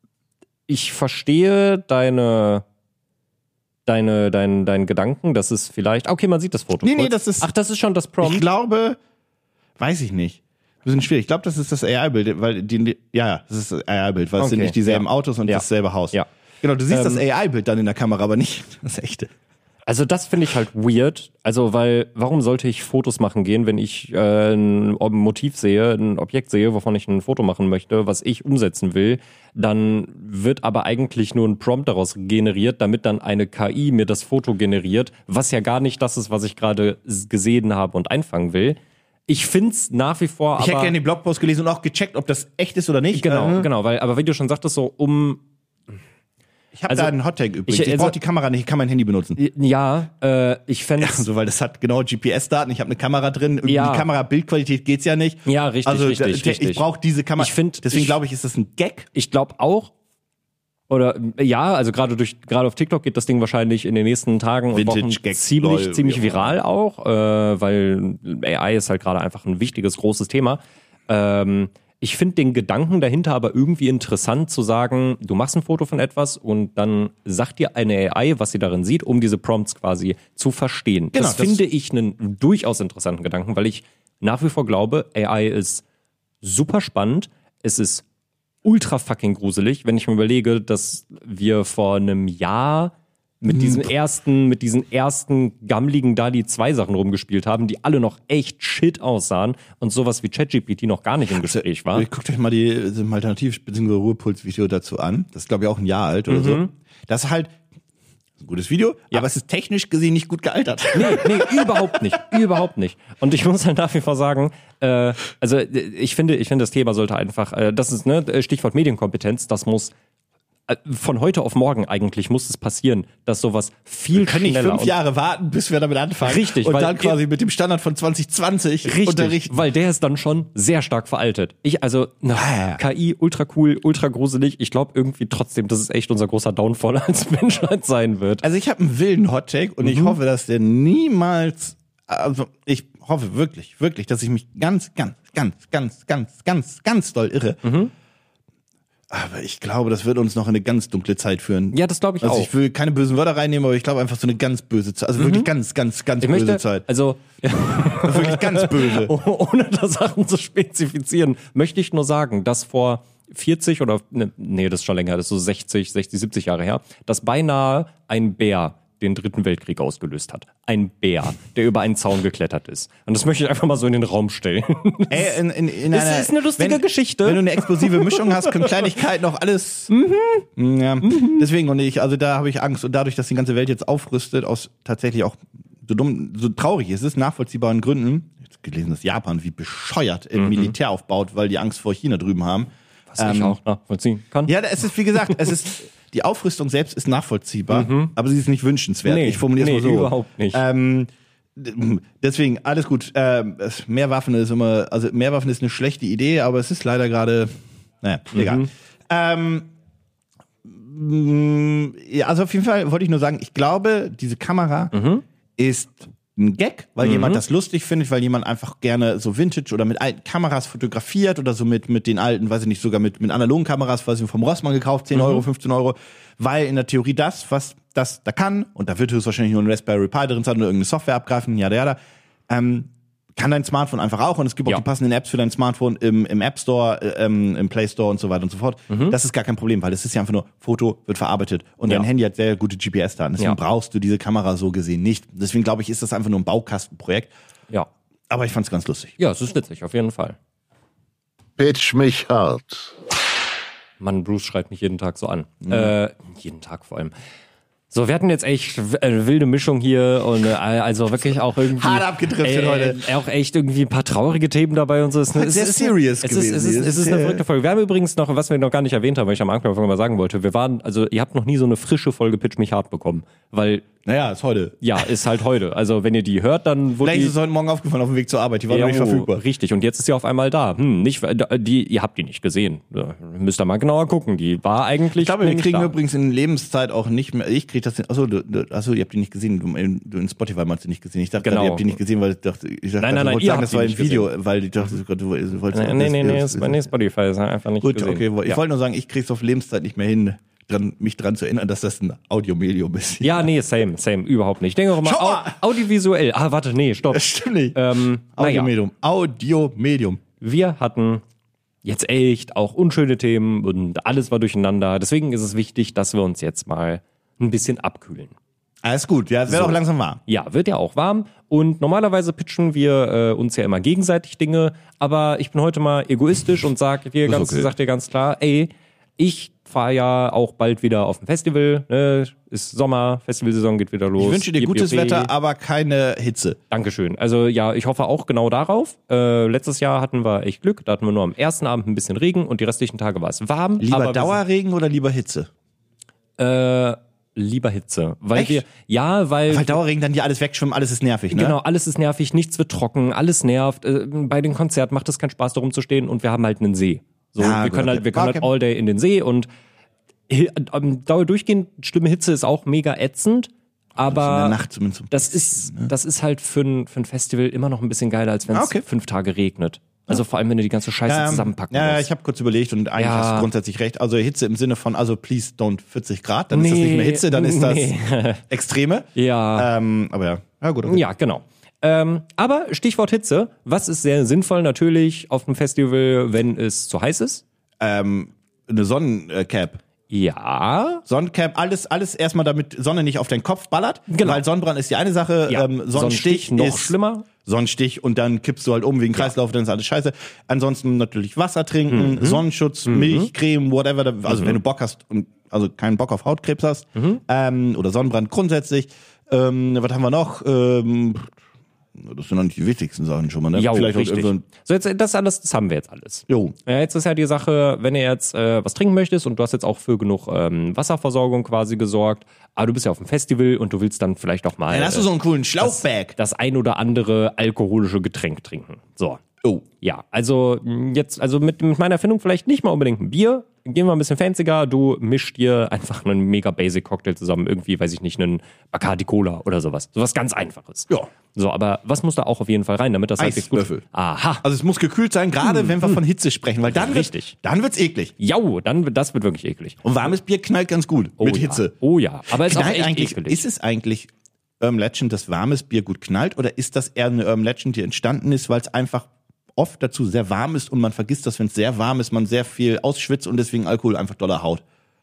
ich verstehe deine, deine, dein, deinen Gedanken, dass es vielleicht, okay, man sieht das Foto. Nee, nee, kurz. das ist- Ach, das ist schon das Ich Prompt. glaube, weiß ich nicht. Ein bisschen schwierig. Ich glaube, das ist das A I-Bild, weil die, die, ja, ja, das ist das A I-Bild, weil es sind Okay, nicht dieselben ja. Autos und Ja. dasselbe Haus. Ja. Genau, du siehst Ähm, das A I-Bild dann in der Kamera, aber nicht das echte. Also das finde ich halt weird. Also weil, warum sollte ich Fotos machen gehen, wenn ich äh, ein Motiv sehe, ein Objekt sehe, wovon ich ein Foto machen möchte, was ich umsetzen will, dann wird aber eigentlich nur ein Prompt daraus generiert, damit dann eine K I mir das Foto generiert, was ja gar nicht das ist, was ich gerade s- gesehen habe und einfangen will. Ich find's nach wie vor Ich aber... hätte gerne den Blogpost gelesen und auch gecheckt, ob das echt ist oder nicht. Genau, Ähm, genau, weil, aber wie du schon sagtest, so um... Ich habe Also, da einen Hottag übrigens. ich- Ich, also- brauche die Kamera nicht, ich kann mein Handy benutzen. Ja, äh, ich fände So, weil das hat genau G P S-Daten, ich habe eine Kamera drin, irgendwie Ja. die Kamera-Bildqualität geht's ja nicht. Ja, richtig, also, richtig, der, der, richtig. Ich brauche diese Kamera. Ich find, Deswegen ich- glaube ich, ist das ein Gag. Ich glaube auch, oder ja, also gerade durch gerade auf TikTok geht das Ding wahrscheinlich in den nächsten Tagen und Wochen Vintage-Gags, ziemlich lol, ziemlich wie auch viral auch, äh, weil A I ist halt gerade einfach ein wichtiges großes Thema. Ähm, ich finde den Gedanken dahinter aber irgendwie interessant zu sagen, du machst ein Foto von etwas und dann sagt dir eine A I, was sie darin sieht, um diese Prompts quasi zu verstehen. Genau, das das- finde ich einen durchaus interessanten Gedanken, weil ich nach wie vor glaube, A I ist super spannend. Es ist ultra fucking gruselig, wenn ich mir überlege, dass wir vor einem Jahr mit diesen ersten, mit diesen ersten gammligen DALL-E zwei Sachen rumgespielt haben, die alle noch echt shit aussahen und sowas wie ChatGPT noch gar nicht im Gespräch war. Guckt euch mal die so Alternativ- bzw. Ruhepuls-Video dazu an. Das ist, glaube ich, auch ein Jahr alt oder so. Das ist halt ein gutes Video, aber es ist technisch gesehen nicht gut gealtert. Nee, nee, überhaupt nicht. Überhaupt nicht. Und ich muss halt nach wie vor sagen, äh, also äh, ich finde, ich finde, das Thema sollte einfach, äh, das ist, ne, Stichwort Medienkompetenz, das muss äh, von heute auf morgen eigentlich muss es passieren, dass sowas viel Wir können nicht schneller fünf und- Jahre warten, bis wir damit anfangen. Richtig, Und weil- dann quasi mit dem Standard von zwanzig zwanzig Richtig, unterrichten. weil der ist dann schon sehr stark veraltet. Ich, also, na, Ah. K I, ultra cool, ultra gruselig. Ich glaube irgendwie trotzdem, dass es echt unser großer Downfall als Menschheit sein wird. Also ich habe einen wilden Hottake und ich hoffe, dass der niemals, also ich hoffe wirklich, wirklich, dass ich mich ganz, ganz, ganz, ganz, ganz, ganz, ganz doll irre. Aber ich glaube, das wird uns noch in eine ganz dunkle Zeit führen. Ja, das glaube ich Also auch. ich will keine bösen Wörter reinnehmen, aber ich glaube einfach so eine ganz böse Zeit. Also wirklich ganz, ganz, ganz ich böse möchte, Zeit. also, Wirklich ganz böse. ohne da Sachen zu spezifizieren, möchte ich nur sagen, dass vor vierzig oder, ne, nee, das ist schon länger, das ist so sechzig, sechzig, siebzig Jahre her, dass beinahe ein Bär den dritten Weltkrieg ausgelöst hat. Ein Bär, der über einen Zaun geklettert ist. Und das möchte ich einfach mal so in den Raum stellen. Ey, in, in, in Es einer, ist eine lustige wenn, Geschichte. Wenn du eine explosive Mischung hast, können Kleinigkeiten auch alles. Mhm. Ja. Deswegen, und ich, also da habe ich Angst. Und dadurch, dass die ganze Welt jetzt aufrüstet, aus tatsächlich auch so dumm, so traurig ist es, nachvollziehbaren Gründen, jetzt gelesen, dass Japan wie bescheuert im Militär aufbaut, weil die Angst vor China drüben haben. Was ich auch nachvollziehen kann. Ja, es ist, wie gesagt, es ist, die Aufrüstung selbst ist nachvollziehbar, aber sie ist nicht wünschenswert. Nee, ich formuliere es nee, mal so. überhaupt nicht. Ähm, d- deswegen, alles gut. Ähm, es- mehr Waffen ist immer, also mehr Waffen ist eine schlechte Idee, aber es ist leider gerade, naja, egal. Ähm, mh, ja, also auf jeden Fall wollte ich nur sagen, ich glaube, diese Kamera ist ein Gag, weil Mhm. jemand das lustig findet, weil jemand einfach gerne so Vintage oder mit alten Kameras fotografiert oder so mit, mit den alten, weiß ich nicht, sogar mit, mit analogen Kameras, weiß ich, vom Rossmann gekauft, zehn Euro, fünfzehn Euro, weil in der Theorie das, was das da kann, und da wird höchstwahrscheinlich nur ein Raspberry Pi drin sein oder irgendeine Software abgreifen, jada, jada, ähm, kann dein Smartphone einfach auch, und es gibt auch Ja. die passenden Apps für dein Smartphone im, im App Store, äh, ähm, im Play Store und so weiter und so fort. Das ist gar kein Problem, weil das ist ja einfach nur, Foto wird verarbeitet und Ja. dein Handy hat sehr gute G P S-Daten. Deswegen Ja. brauchst du diese Kamera so gesehen nicht. Deswegen glaube ich, ist das einfach nur ein Baukastenprojekt. Ja. Aber ich fand's ganz lustig. Ja, es ist witzig, auf jeden Fall. Pitch mich hart. Mann, Bruce schreit mich jeden Tag so an. Äh, jeden Tag vor allem. So, wir hatten jetzt echt eine wilde Mischung hier und äh, also wirklich auch irgendwie Hart abgedriftet äh, heute. Auch echt irgendwie ein paar traurige Themen dabei und so. Es ist, Sehr es ist, serious es gewesen. Ist, es ist, es ist, es ist eine verrückte Folge. Wir haben übrigens noch, was wir noch gar nicht erwähnt haben, weil ich am Anfang mal sagen wollte, wir waren, also ihr habt noch nie so eine frische Folge Pitch mich hart bekommen, weil Naja, ist heute. ja, ist halt heute. Also wenn ihr die hört, dann wurde Vielleicht die ist es heute Morgen aufgefallen auf dem Weg zur Arbeit. Die war noch nicht Jo, verfügbar. Richtig, und jetzt ist sie auf einmal da. Hm, nicht, die, ihr habt die nicht gesehen. Ja, müsst ihr mal genauer gucken. Die war eigentlich. Ich glaube, wir nämlich kriegen da. übrigens in Lebenszeit auch nicht mehr. Ich krieg das. Achso, du, du, achso, ihr habt die nicht gesehen. Du, du in Spotify meinst du nicht gesehen. Ich dachte, Genau. gerade, ihr habt die nicht gesehen, weil ich dachte, ich dachte, Nein, nein, du nein, wolltest ihr sagen, habt das die war ein nicht Video, weil ich dachte, du, du wolltest. Nee, nee, nee, nee, das, ist bei nee, Spotify ist einfach nicht Gut, gesehen. okay. Ich Ja. wollte nur sagen, ich krieg's auf Lebenszeit nicht mehr hin, dran, mich dran zu erinnern, dass das ein Audiomedium ist. Ja, nee, same, same, überhaupt nicht. Ich denke auch mal, Schau mal! au, audiovisuell. Ah, warte, nee, stopp. Das stimmt nicht. Ähm, naja, Audiomedium. Audiomedium. wir hatten jetzt echt auch unschöne Themen und alles war durcheinander. Deswegen ist es wichtig, dass wir uns jetzt mal ein bisschen abkühlen. Alles gut. Ja, es wird So. auch langsam warm. Ja, wird ja auch warm. Und normalerweise pitchen wir äh, uns ja immer gegenseitig Dinge. Aber ich bin heute mal egoistisch und sag dir ganz, okay. sag dir ganz klar, ey, ich fahre ja auch bald wieder auf ein Festival. Ne? Ist Sommer, Festivalsaison geht wieder los. Ich wünsche dir Yippie, gutes yippie. Wetter, aber keine Hitze. Dankeschön. Also ja, ich hoffe auch genau darauf. Äh, letztes Jahr hatten wir echt Glück. Da hatten wir nur am ersten Abend ein bisschen Regen und die restlichen Tage war es warm. Lieber aber wir Dauerregen oder lieber Hitze? sind, äh, lieber Hitze. Weil Echt? wir, ja, weil... Weil Dauerregen dann die alles wegschwimmen, alles ist nervig, ne? Genau, alles ist nervig, nichts wird trocken, alles nervt. Äh, bei den Konzerten macht es keinen Spaß, darum zu stehen und wir haben halt einen See. So, Ja, wir gut, können okay. halt, wir können Okay. halt all day in den See und äh, ähm, Dauer durchgehend schlimme Hitze ist auch mega ätzend, aber in der Nacht zumindest. so ein das bisschen, ist, das ist halt für ein, für ein Festival immer noch ein bisschen geiler, als wenn es Ah, okay. fünf Tage regnet. Also vor allem, wenn du die ganze Scheiße Ähm, zusammenpacken ja, ja, musst. ich habe kurz überlegt und eigentlich Ja. hast du grundsätzlich recht. Also Hitze im Sinne von, also please don't vierzig Grad, dann ist das Nee, nicht mehr Hitze, dann ist das nee. Extreme. Ja. Ähm, aber ja, ja gut. Okay. Ja, genau. Ähm, aber Stichwort Hitze, was ist sehr sinnvoll natürlich auf einem Festival, wenn es zu heiß ist? Ähm, eine Sonnencap. Ja. Sonnencap, alles, alles erstmal, damit Sonne nicht auf deinen Kopf ballert. Genau. Weil Sonnenbrand ist die eine Sache, Ja. ähm, Sonnenstich, Sonnenstich noch ist schlimmer. Sonnenstich und dann kippst du halt um wegen Kreislauf, dann ist alles scheiße. Ansonsten natürlich Wasser trinken, Mhm. Sonnenschutz, Milch, Creme, whatever. da- Also wenn du Bock hast, und also keinen Bock auf Hautkrebs hast, Mhm. ähm, oder Sonnenbrand grundsätzlich. Ähm, was haben wir noch? Ähm, das sind noch nicht die wichtigsten Sachen schon mal, ne? Ja, Vielleicht richtig. auch irgend So, jetzt, das alles, das haben wir jetzt alles. so ein, jo. Ja, jetzt ist ja die Sache, wenn ihr jetzt äh, was trinken möchtest und du hast jetzt auch für genug ähm, Wasserversorgung quasi gesorgt, aber du bist ja auf dem Festival und du willst dann vielleicht auch mal Dann hast du so einen coolen Schlauchbag. das ein oder andere alkoholische Getränk trinken. So. Oh. Ja, also mh, jetzt, also mit, mit meiner Erfindung vielleicht nicht mal unbedingt ein Bier. Gehen wir ein bisschen fancier. Du mischst dir einfach einen mega basic Cocktail zusammen. Irgendwie, weiß ich nicht, einen Bacardi Cola oder sowas. Sowas ganz Einfaches. Ja. So, aber was muss da auch auf jeden Fall rein, damit das halbwegs gut Eiswürfel. Aha. Also es muss gekühlt sein, gerade wenn wir von Hitze sprechen, weil dann Richtig. Wird, dann wird's eklig. Jau, dann, wird- das wird wirklich eklig. Und warmes Bier knallt ganz gut mit ja. Hitze. Oh ja, aber ist auch Knallt echt eigentlich, ekelig. ist es eigentlich Urban Legend, dass warmes Bier gut knallt, oder ist das eher eine Urban Legend, die entstanden ist, weil es einfach oft dazu sehr warm ist und man vergisst, dass wenn es sehr warm ist, man sehr viel ausschwitzt und deswegen Alkohol einfach doller haut?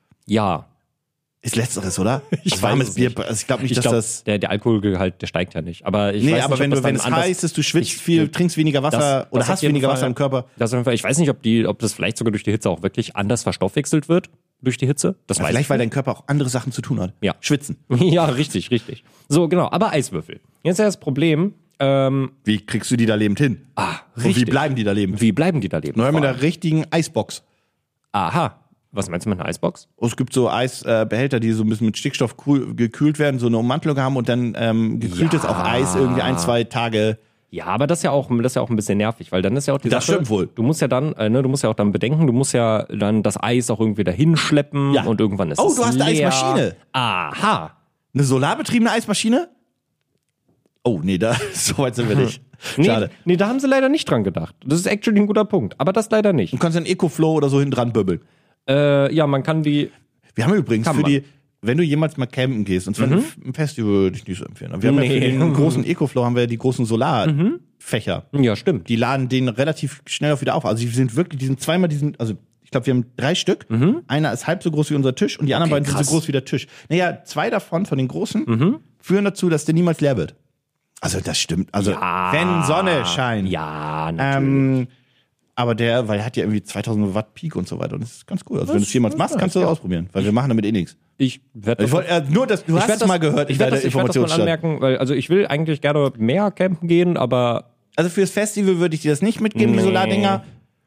Ja. Ist letzteres, oder? Ich Das weiß warmes es Bier, nicht. also ich glaube nicht, Ich dass glaube, das... der, der Alkoholgehalt, der steigt ja nicht. Aber ich Nee, weiß aber nicht, wenn, ob du, das wenn dann es anders- heiß ist, du schwitzt Ich- viel, trinkst weniger Wasser Das- oder das hast auf jeden weniger Fall. Wasser im Körper. Das auf jeden Fall, ich weiß nicht, ob, die, ob das vielleicht sogar durch die Hitze auch wirklich anders verstoffwechselt wird. Durch die Hitze. Das Ja, weiß vielleicht, ich weil nicht. dein Körper auch andere Sachen zu tun hat. Ja. Schwitzen. Ja, richtig, richtig. So, genau. Aber Eiswürfel. Jetzt ist ja das Problem. Ähm, Wie kriegst du die da lebend hin? ah, Und wie richtig. bleiben die da lebend? Wie bleiben die da leben? Neu mit Vor einer allem. richtigen Eisbox. Aha. Was meinst du mit einer Eisbox? Und es gibt so Eisbehälter, die so ein bisschen mit Stickstoff cool, gekühlt werden, so eine Ummantelung haben und dann ähm, gekühltes Ja. auch Eis irgendwie ein, zwei Tage. Ja, aber das ist ja auch, das ist ja auch ein bisschen nervig, weil dann ist ja auch die Das Sache, stimmt wohl. Du musst ja dann, äh, ne, du musst ja auch dann bedenken, du musst ja dann das Eis auch irgendwie dahin schleppen Ja. und irgendwann ist Oh, es du hast eine leer. Eismaschine. Aha. Eine solarbetriebene Eismaschine? Oh, nee, da, so weit sind wir nicht. Nee, Schade. nee, da haben sie leider nicht dran gedacht. Das ist actually ein guter Punkt, aber das leider nicht. Du kannst einen EcoFlow oder so hinten dran böbbeln. Äh, ja, man kann die... Wir haben übrigens Kann für man. die, wenn du jemals mal campen gehst, und zwar mhm. ein Festival würde ich nicht so empfehlen. Wir haben Nee. ja für den großen EcoFlow haben wir ja die großen Solarfächer. Ja, stimmt. Die laden den relativ schnell auch wieder auf. Also die sind wirklich, die sind zweimal, die sind, also ich glaube, wir haben drei Stück. Mhm. Einer ist halb so groß wie unser Tisch und die anderen Okay, beiden sind krass. so groß wie der Tisch. Naja, zwei davon, von den großen, Mhm. führen dazu, dass der niemals leer wird. Also das stimmt. Also Ja. wenn Sonne scheint. Ja, natürlich. Ähm, aber der, weil er hat ja irgendwie zweitausend Watt Peak und so weiter. Und das ist ganz cool. Also wenn du es jemals machst, kannst du das ausprobieren. Weil wir machen damit eh nichts. Ich werde Ich wollte, äh, nur, dass du Ich hast werd es das mal gehört Ich in werde deiner das, ich werd das mal Informationsstand. anmerken, weil also ich will eigentlich gerne mehr campen gehen, aber Also fürs Festival würde ich dir das nicht mitgeben, die Nee. Solardinger.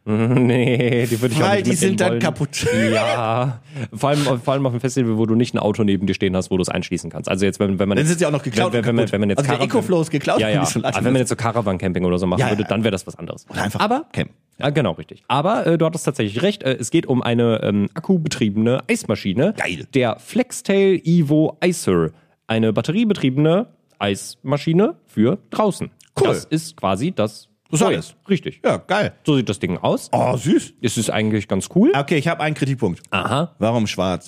nee, die würde ich auch Weil nicht die mitnehmen sind dann wollen. kaputt. Ja, vor allem, vor allem auf dem Festival, wo du nicht ein Auto neben dir stehen hast, wo du es einschließen kannst. Also jetzt, wenn, wenn man Dann jetzt, sind sie auch noch geklaut wenn, und wenn, wenn, kaputt. wenn man jetzt Also der Caravan- EcoFlow ist geklaut ja, und ja. die Solar- Aber wenn man jetzt so Caravan-Camping oder so machen Ja, würde, ja. dann wäre das was anderes. Oder einfach Aber campen. Ja, genau, richtig. Aber äh, du hattest tatsächlich recht. Äh, es geht um eine ähm, akkubetriebene Eismaschine. Geil. Der Flextail Evo Icer. Eine batteriebetriebene Eismaschine für draußen. Cool. Das ist quasi das. Das ist Neue. alles. Richtig. Ja, geil. So sieht das Ding aus. Oh, süß. Es ist eigentlich ganz cool. Okay, ich habe einen Kritikpunkt. Aha. Warum schwarz?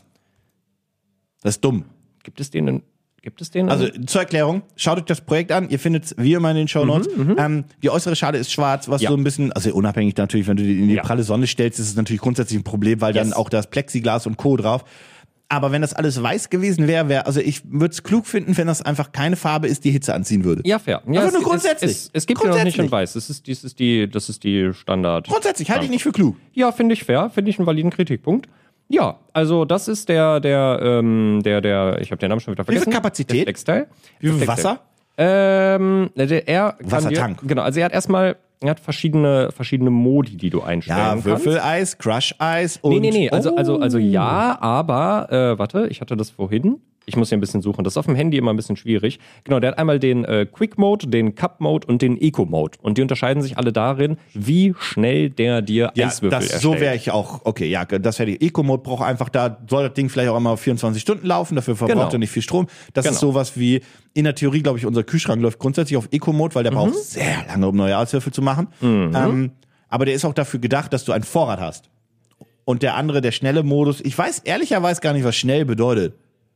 Das ist dumm. Gibt es den? in- Gibt es den? in- Also zur Erklärung, schaut euch das Projekt an, ihr findet es wie immer in den Shownotes. Ähm, die äußere Schale ist schwarz, was Ja. so ein bisschen, also unabhängig natürlich, wenn du die in die Ja. pralle Sonne stellst, ist es natürlich grundsätzlich ein Problem, weil dann Yes. auch das Plexiglas und Co. drauf. Aber wenn das alles weiß gewesen wäre, wäre, also ich würde es klug finden, wenn das einfach keine Farbe ist, die Hitze anziehen würde. ja, fair. Ja, Aber es, nur grundsätzlich. Es, es, es gibt ja noch nicht Grundsätzlich. in weiß. Das ist, das ist die, das ist die Standard. Grundsätzlich halte ich nicht für klug. Ja, finde ich fair, finde ich einen validen Kritikpunkt. Ja, also das ist der, der, ähm, der, der, ich habe den Namen schon wieder Wie viel vergessen. Kapazität? Der Flexteil. Wie viel Der Wasser? Ähm, der, er kann Wassertank. Dir, genau, also er hat erstmal, er hat verschiedene, verschiedene Modi, die du einstellen Ja, kannst. Würfeleis, Crush-Eis und... Nee, nee, nee, also, oh. also, also ja, aber, äh, warte, ich hatte das vorhin. Ich muss hier ein bisschen suchen. Das ist auf dem Handy immer ein bisschen schwierig. Genau, der hat einmal den äh, Quick Mode, den Cup Mode und den Eco Mode. Und die unterscheiden sich alle darin, wie schnell der dir Ja, Eiswürfel das, erstellt. so wäre ich auch, okay, ja, das wäre die Eco-Mode, braucht einfach, da soll das Ding vielleicht auch einmal vierundzwanzig Stunden laufen, dafür verbraucht Genau. er nicht viel Strom. Das Genau. ist sowas wie, in der Theorie, glaube ich, unser Kühlschrank läuft grundsätzlich auf Eco-Mode, weil der Mhm. braucht sehr lange, um neue Eiswürfel zu machen. Ähm, aber der ist auch dafür gedacht, dass du einen Vorrat hast. Und der andere, der schnelle Modus, ich weiß ehrlicherweise gar nicht, was schnell bedeutet.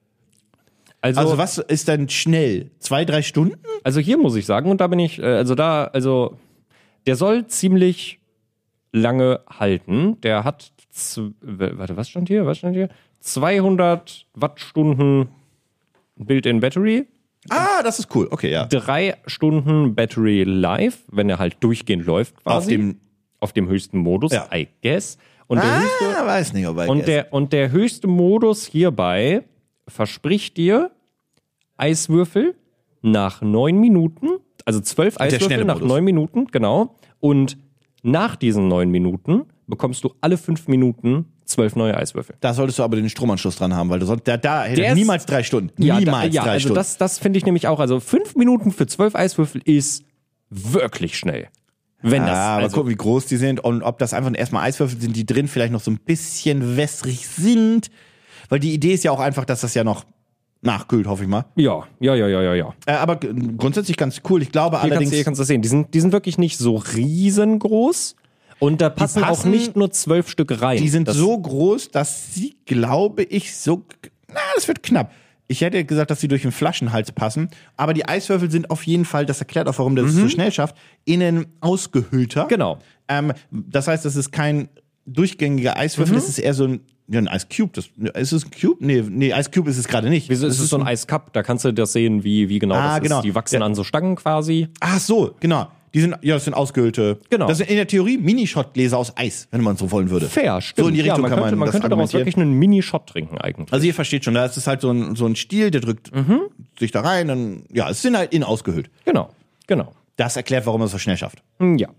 Also, Also was ist denn schnell? Zwei, drei Stunden? Also hier muss ich sagen, und da bin ich, äh, also da, also der soll ziemlich lange halten. Der hat, z- w- warte, was stand hier? Was stand hier? zweihundert Wattstunden Built-in Battery, Ah, das ist cool. Okay, ja. drei Stunden Battery Life, wenn er halt durchgehend läuft quasi. Auf dem, auf dem höchsten Modus, Ja. I guess. Und der höchste, ah, weiß nicht, ob er und der, und der höchste Modus hierbei verspricht dir Eiswürfel nach neun Minuten, also zwölf Eiswürfel schnelle nach Modus. neun Minuten, genau. Und nach diesen neun Minuten bekommst du alle fünf Minuten zwölf neue Eiswürfel. Da solltest du aber den Stromanschluss dran haben, weil du sonst, da, da hätte Der ist- niemals drei Stunden. Ja, niemals da, ja drei also Stunden. das, das finde ich nämlich auch. Also fünf Minuten für zwölf Eiswürfel ist wirklich schnell. Wenn das. Ja, aber also, guck, wie groß die sind und ob das einfach erstmal Eiswürfel sind, die drin vielleicht noch so ein bisschen wässrig sind. Weil die Idee ist ja auch einfach, dass das ja noch nachkühlt, hoffe ich mal. ja, ja, ja, ja, ja, ja. Äh, aber g- grundsätzlich ganz cool. Ich glaube Hier kannst, allerdings, du, hier kannst du das sehen. Die sind, die sind wirklich nicht so riesengroß. Und da passen, passen- auch nicht nur zwölf Stück rein. die sind das, so groß, dass sie, glaube ich, so, na, das wird knapp. Ich hätte gesagt, dass sie durch den Flaschenhals passen. Aber die Eiswürfel sind auf jeden Fall, das erklärt auch, warum der das so schnell schafft, innen ausgehöhlter. Genau. Ähm, das heißt, das ist kein durchgängiger Eiswürfel, das ist eher so ein, ja, ein Ice Cube. Das, ist es ein Cube? Nee, nee, Ice Cube ist es gerade nicht. Wieso Das ist es so ein Eiscup? Da kannst du das sehen, wie, wie genau Ah, das genau. ist. Die wachsen Ja. an so Stangen quasi. Ach so, genau. Die sind, ja, das sind ausgehöhlte. Genau. Das sind in der Theorie Mini-Shot-Gläser aus Eis, wenn man so wollen würde. Fair, stimmt. So in die Richtung ja, man kann könnte, man man das könnte daraus argumentieren. wirklich einen Mini-Shot trinken eigentlich. Also ihr versteht schon, da ist es halt so ein, so ein Stiel, der drückt sich da rein, dann, ja, es sind halt innen ausgehöhlt. Genau, genau. Das erklärt, warum er es so schnell schafft. Hm, Ja.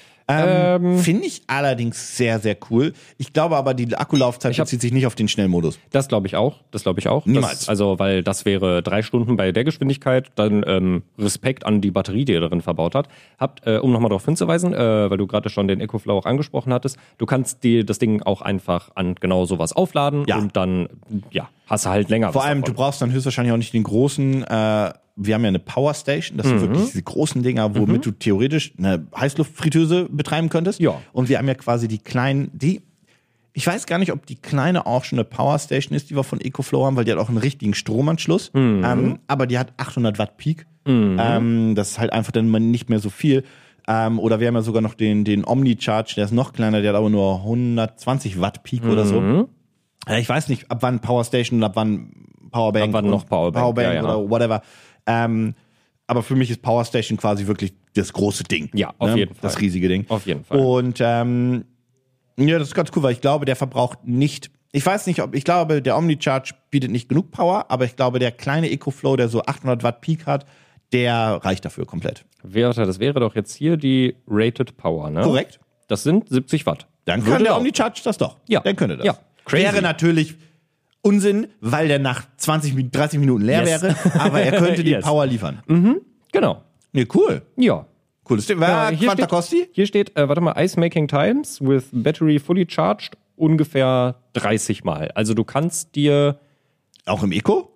Ähm, Finde ich allerdings sehr, sehr cool. Ich glaube aber, die Akkulaufzeit hab- bezieht sich nicht auf den Schnellmodus. Das glaube ich auch. Das glaube ich auch. Niemals. Das, also, weil das wäre drei Stunden bei der Geschwindigkeit. Dann ähm, Respekt an die Batterie, die ihr darin verbaut hat. Habt, äh, um nochmal darauf hinzuweisen, äh, weil du gerade schon den EcoFlow auch angesprochen hattest, du kannst die, das Ding auch einfach an genau sowas aufladen Ja. und dann, ja, hast du halt länger Vor was allem, davon. du brauchst dann höchstwahrscheinlich auch nicht den großen äh, wir haben ja eine Power Station, das sind Mhm. wirklich diese großen Dinger, womit du theoretisch eine Heißluftfritteuse betreiben könntest. Ja. Und wir haben ja quasi die kleinen, die, ich weiß gar nicht, ob die kleine auch schon eine Power Station ist, die wir von EcoFlow haben, weil die hat auch einen richtigen Stromanschluss. Mhm. Ähm, aber die hat achthundert Watt Peak. Ähm, das ist halt einfach dann mal nicht mehr so viel. Ähm, oder wir haben ja sogar noch den, den Omni-Charge, der ist noch kleiner, der hat aber nur hundertzwanzig Watt Peak oder so. Ja, ich weiß nicht, ab wann Power Station und ab wann Powerbank. Ab wann noch Powerbank, Powerbank ja, ja. oder whatever. Ähm, aber für mich ist Power Station quasi wirklich das große Ding. Ja, auf jeden Fall. Das riesige Ding. Auf jeden Fall. Und ähm, ja, das ist ganz cool, weil ich glaube, der verbraucht nicht, ich weiß nicht, ob, ich glaube, der Omnicharge bietet nicht genug Power, aber ich glaube, der kleine EcoFlow, der so achthundert Watt Peak hat, der reicht dafür komplett. Wäre, das wäre doch jetzt hier die Rated Power, ne? Korrekt. Das sind siebzig Watt. Dann kann Würde der auch. Omnicharge das doch. Ja. Dann könnte das. Ja. Crazy. Wäre natürlich Unsinn, weil der nach zwanzig, dreißig Minuten leer Yes. wäre, aber er könnte die Yes. Power liefern. Genau. Nee, cool. Ja. Cooles Ding. Wer Äh, hier Quanta steht- Costi? Hier steht, äh, warte mal, Ice Making Times with Battery fully charged ungefähr dreißig Mal. Also du kannst dir, Auch im Eco?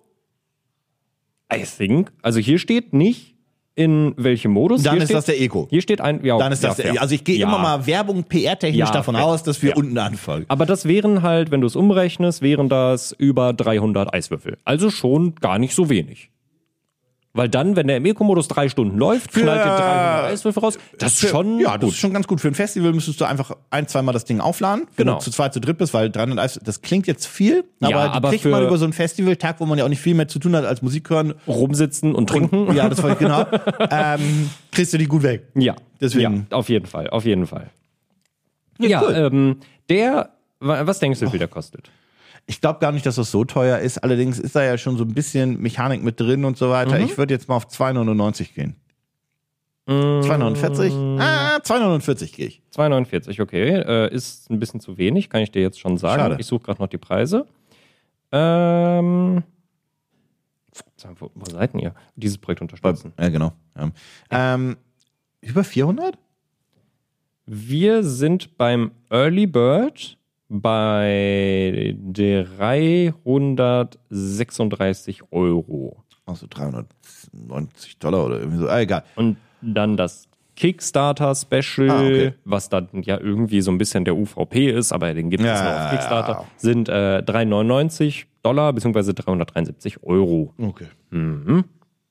I think, also hier steht nicht, in welchem Modus. Dann hier ist steht, das der Eco. Hier steht ein, ja, Dann ist das ja, der, fair. also ich gehe Ja. immer mal Werbung P R-technisch Ja, davon fair. aus, dass wir Ja. unten anfangen. Aber das wären halt, wenn du es umrechnest, wären das über dreihundert Eiswürfel. Also schon gar nicht so wenig. Weil dann, wenn der im Eco-Modus drei Stunden läuft, knallt dir dreihundert Eiswürfel raus. Das ist schon Ja, das gut. ist schon ganz gut. Für ein Festival müsstest du einfach ein, zweimal das Ding aufladen, wenn Genau. du zu zweit, zu dritt bist, weil dreihundert Eis, das klingt jetzt viel, aber Ja, die aber kriegt für- man über so einen Festivaltag, wo man ja auch nicht viel mehr zu tun hat als Musik hören. Rumsitzen und trinken. Ja, das war genau. ähm, kriegst du die gut weg. Ja, Deswegen. ja, auf jeden Fall, auf jeden Fall. Ja, cool. ähm, der, wa- was denkst du, wie viel der kostet? Ich glaube gar nicht, dass das so teuer ist. Allerdings ist da ja schon so ein bisschen Mechanik mit drin und so weiter. Mhm. Ich würde jetzt mal auf zwei neunundneunzig gehen. zwei neunundvierzig? Ah, zwei neunundvierzig gehe ich. zwei neunundvierzig, okay. Äh, ist ein bisschen zu wenig, kann ich dir jetzt schon sagen. Schade. Ich suche gerade noch die Preise. Ähm, wo, wo seid denn ihr? Dieses Projekt unterstützen. Ja, genau. Ja. Ähm, über vierhundert? Wir sind beim Early Bird bei dreihundertsechsunddreißig Euro. Also dreihundertneunzig Dollar oder irgendwie so. Ah, egal. Und dann das Kickstarter Special, Ah, okay. was dann ja irgendwie so ein bisschen der U V P ist, aber den gibt es Ja, nur ja, auf Kickstarter, ja. sind äh, dreihundertneunundneunzig Dollar beziehungsweise dreihundertdreiundsiebzig Euro. Okay. Hm,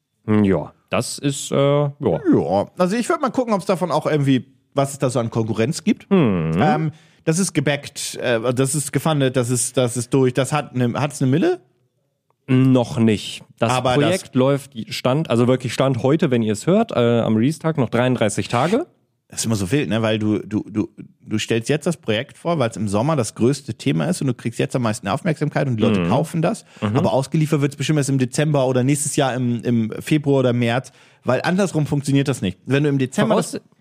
Ja, das ist, äh, ja. Ja, also ich würde mal gucken, ob es davon auch irgendwie, was es da so an Konkurrenz gibt. Ähm, das ist gebackt, äh, das ist gefundet, das ist, das ist durch, das hat eine, hat's eine Mille? Noch nicht. Das Aber Projekt läuft Stand, also wirklich Stand heute, wenn ihr es hört, äh, am Release-Tag noch dreiunddreißig Tage. Das ist immer so wild, ne? Weil du, du, du, du stellst jetzt das Projekt vor, weil es im Sommer das größte Thema ist und du kriegst jetzt am meisten Aufmerksamkeit und die Leute kaufen das. Aber ausgeliefert wird es bestimmt erst im Dezember oder nächstes Jahr im, im Februar oder März, weil andersrum funktioniert das nicht. Wenn du im Dezember. Voraus Das,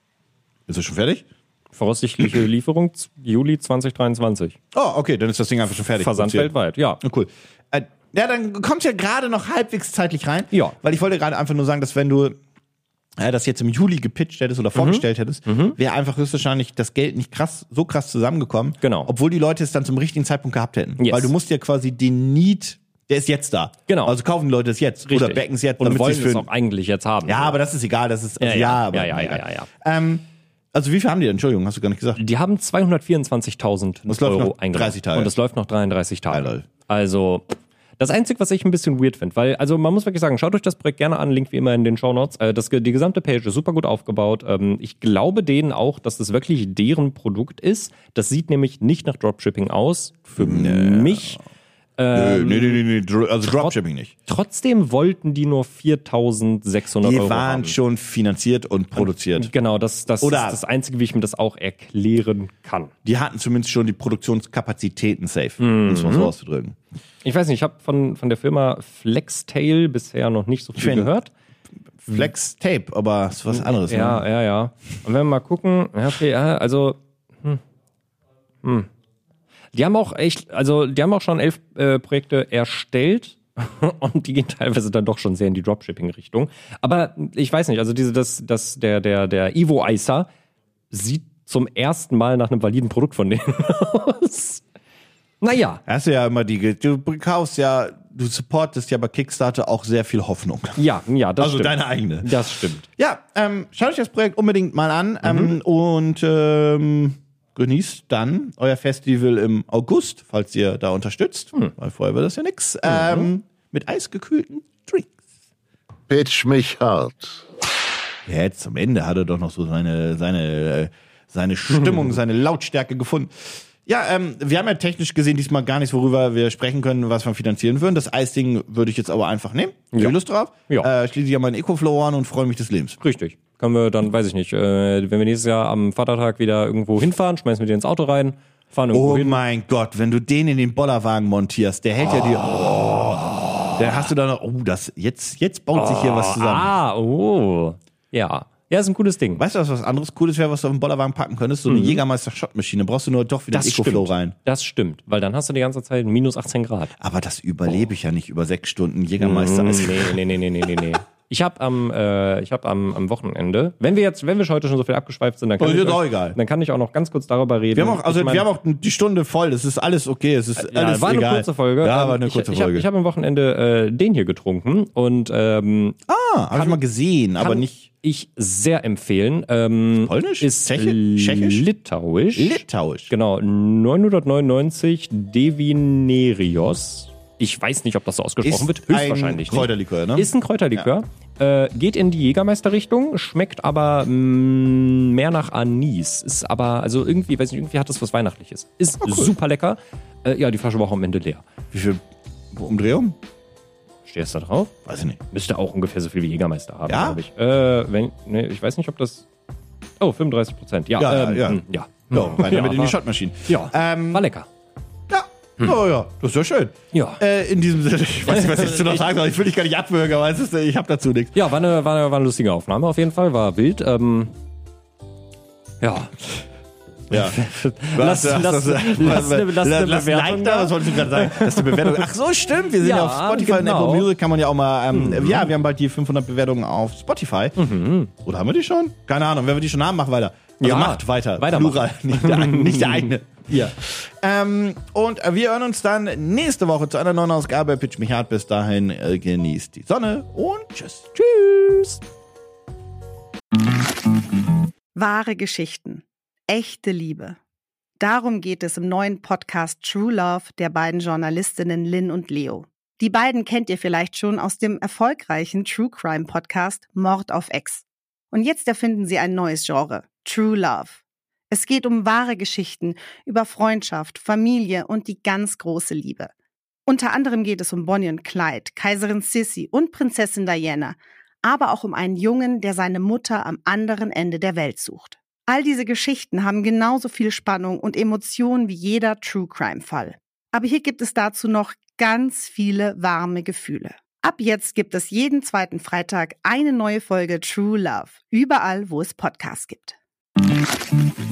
ist das schon fertig? voraussichtliche Lieferung z- Juli zwanzig dreiundzwanzig. Oh, okay, dann ist das Ding einfach schon fertig. Versand produziert. weltweit, ja. Oh, cool. Äh, ja, dann kommt ja gerade noch halbwegs zeitlich rein. Ja. Weil ich wollte gerade einfach nur sagen, dass wenn du äh, das jetzt im Juli gepitcht hättest oder vorgestellt hättest, wäre einfach höchstwahrscheinlich das Geld nicht krass, so krass zusammengekommen. Genau. Obwohl die Leute es dann zum richtigen Zeitpunkt gehabt hätten. Yes. Weil du musst ja quasi den Need, der ist jetzt da. Genau. Also kaufen die Leute es jetzt Richtig. oder backen es jetzt, und damit wollen sie es es auch für. eigentlich jetzt haben. Ja, aber das ist egal, das ist, also, Ja, ja, ja, aber, ja, ja, egal. ja, ja, Ähm, also wie viel haben die denn? Entschuldigung, hast du gar nicht gesagt. Die haben zweihundertvierundzwanzigtausend Das läuft Euro noch eingenommen. dreißig Tage. Und das läuft noch dreiunddreißig Tage. Geil. Also, das Einzige, was ich ein bisschen weird finde, weil, also man muss wirklich sagen, schaut euch das Projekt gerne an, Link wie immer in den Shownotes. Äh, das, die gesamte Page ist super gut aufgebaut. Ähm, ich glaube denen auch, dass das wirklich deren Produkt ist. Das sieht nämlich nicht nach Dropshipping aus. Für mich. Nö, nee, nee, nee, nee, Dro- also Dropshipping nicht. Trotzdem wollten die nur viertausendsechshundert Die Euro waren haben. schon finanziert und produziert. Genau, das, das Oder- ist das Einzige, wie ich mir das auch erklären kann. Die hatten zumindest schon die Produktionskapazitäten safe, Mhm. um es mal so auszudrücken. Ich weiß nicht, ich habe von, von der Firma Flextail bisher noch nicht so viel find- gehört. Flex Tape, aber ist was anderes. Ja, Ne? ja, ja. Und wenn wir mal gucken, ja, okay, ja, also, hm, hm. Die haben auch echt, also die haben auch schon elf äh, Projekte erstellt und die gehen teilweise dann doch schon sehr in die Dropshipping-Richtung. Aber ich weiß nicht, also diese, das, das, der, der, der Evo Icer sieht zum ersten Mal nach einem validen Produkt von denen aus. Naja. Hast du ja immer die, du kaufst ja du supportest ja bei Kickstarter auch sehr viel Hoffnung. Ja, ja, das Also stimmt. deine eigene. Das stimmt. Ja, ähm, schaut euch das Projekt unbedingt mal an ähm, und ähm, genießt dann euer Festival im August, falls ihr da unterstützt, Mhm. weil vorher wird das ja nix, ähm, mit eisgekühlten Drinks. Pitch mich hart. Ja, jetzt zum Ende hat er doch noch so seine, seine, seine Stimmung, seine Lautstärke gefunden. Ja, ähm, wir haben ja technisch gesehen diesmal gar nichts, worüber wir sprechen können, was wir finanzieren würden. Das Eisding würde ich jetzt aber einfach nehmen. Ich Ja. habe Lust drauf. Ja. Äh, schließe ich ja meinen Ecoflow an und freue mich des Lebens. Richtig. Können wir dann, weiß ich nicht, äh, wenn wir nächstes Jahr am Vatertag wieder irgendwo hinfahren, schmeißen wir den ins Auto rein, fahren irgendwo Oh hin. mein Gott, wenn du den in den Bollerwagen montierst, der hält ja die. Oh, dann hast du da noch. Oh, das jetzt jetzt baut sich hier was zusammen. Ah, oh. Ja. Ja, ist ein cooles Ding. Weißt du, was was anderes Cooles wäre, was du auf den Bollerwagen packen könntest? So eine Jägermeister-Shot-Maschine. Brauchst du nur doch wieder Das Ecoflow stimmt. rein. Das stimmt, weil dann hast du die ganze Zeit minus achtzehn Grad. Aber das überlebe ich ja nicht über sechs Stunden Jägermeister. Mm, Also, nee, nee, nee, nee, nee, nee, nee. Ich habe am, äh, ich hab am, am Wochenende, wenn wir jetzt, wenn wir heute schon so viel abgeschweift sind, dann kann, Oh, ich, ist auch euch- egal. dann kann ich auch noch ganz kurz darüber reden. wir haben auch, also Ich mein- wir haben auch die Stunde voll. Das ist alles okay. Es ist ja, alles war eine egal. kurze Folge. Ja, Ähm, war eine ich, kurze ich hab, Folge. Ich habe am Wochenende äh, den hier getrunken und ähm, ah, habe ich mal gesehen, aber kann nicht ich sehr empfehlen. Ähm, Polnisch? Ist Tscheche- Tschechisch? Litauisch. litauisch. Genau, neunhundertneunundneunzig Devinerios. Ich weiß nicht, ob das so ausgesprochen wird. Höchstwahrscheinlich ein nicht. Kräuterlikör, ne? Ist ein Kräuterlikör. Äh, geht in die Jägermeister-Richtung, schmeckt aber mh, mehr nach Anis. Ist aber, also irgendwie, weiß nicht, irgendwie hat das was Weihnachtliches. Ist super lecker. Äh, ja, die Flasche war auch am Ende leer. Wie viel Umdrehung? Steht es da drauf? Weiß ich nicht. Müsste auch ungefähr so viel wie Jägermeister haben, Ja? glaube ich. Äh, wenn, ne, ich weiß nicht, ob das. Oh, fünfunddreißig Prozent. Ja, Ja, ähm, ja. mh, ja. Ja, rein damit in die war- Shotmaschine. Ja, Ähm, war lecker. Ja. Oh ja, das ist ja schön. Ja. Äh, in diesem Sinne, ich weiß nicht, was ich dazu noch sagen soll. Ich will dich gar nicht abwürgen, aber es ist, ich habe dazu nichts. Ja, war eine, war, eine, war eine lustige Aufnahme auf jeden Fall, war wild. Ähm, ja. Ja. Lass- lass- lass eine- lass eine Bewertung Like da, da. was wolltest du gerade sagen? Lass eine Bewertung. Ach so, stimmt. Wir sind ja, Ja, auf Spotify und genau. Apple Music. Kann man ja auch mal, ähm, ja, wir haben bald die fünfhundert Bewertungen auf Spotify. Oder haben wir die schon? Keine Ahnung. Wenn wir die schon haben, mach weiter. Also Ja, macht weiter. weitermachen. Plural, nicht der, eigene- nicht der eigene. Ja. Ähm, und wir hören uns dann nächste Woche zu einer neuen Ausgabe. Pitch mich hart. Bis dahin, äh, genießt die Sonne und tschüss. Tschüss. Wahre Geschichten. Echte Liebe. Darum geht es im neuen Podcast True Love der beiden Journalistinnen Lynn und Leo. Die beiden kennt ihr vielleicht schon aus dem erfolgreichen True Crime Podcast Mord auf Ex. Und jetzt erfinden sie ein neues Genre, True Love. Es geht um wahre Geschichten über Freundschaft, Familie und die ganz große Liebe. Unter anderem geht es um Bonnie und Clyde, Kaiserin Sissi und Prinzessin Diana, aber auch um einen Jungen, der seine Mutter am anderen Ende der Welt sucht. All diese Geschichten haben genauso viel Spannung und Emotionen wie jeder True-Crime-Fall. Aber hier gibt es dazu noch ganz viele warme Gefühle. Ab jetzt gibt es jeden zweiten Freitag eine neue Folge True Love, überall, wo es Podcasts gibt.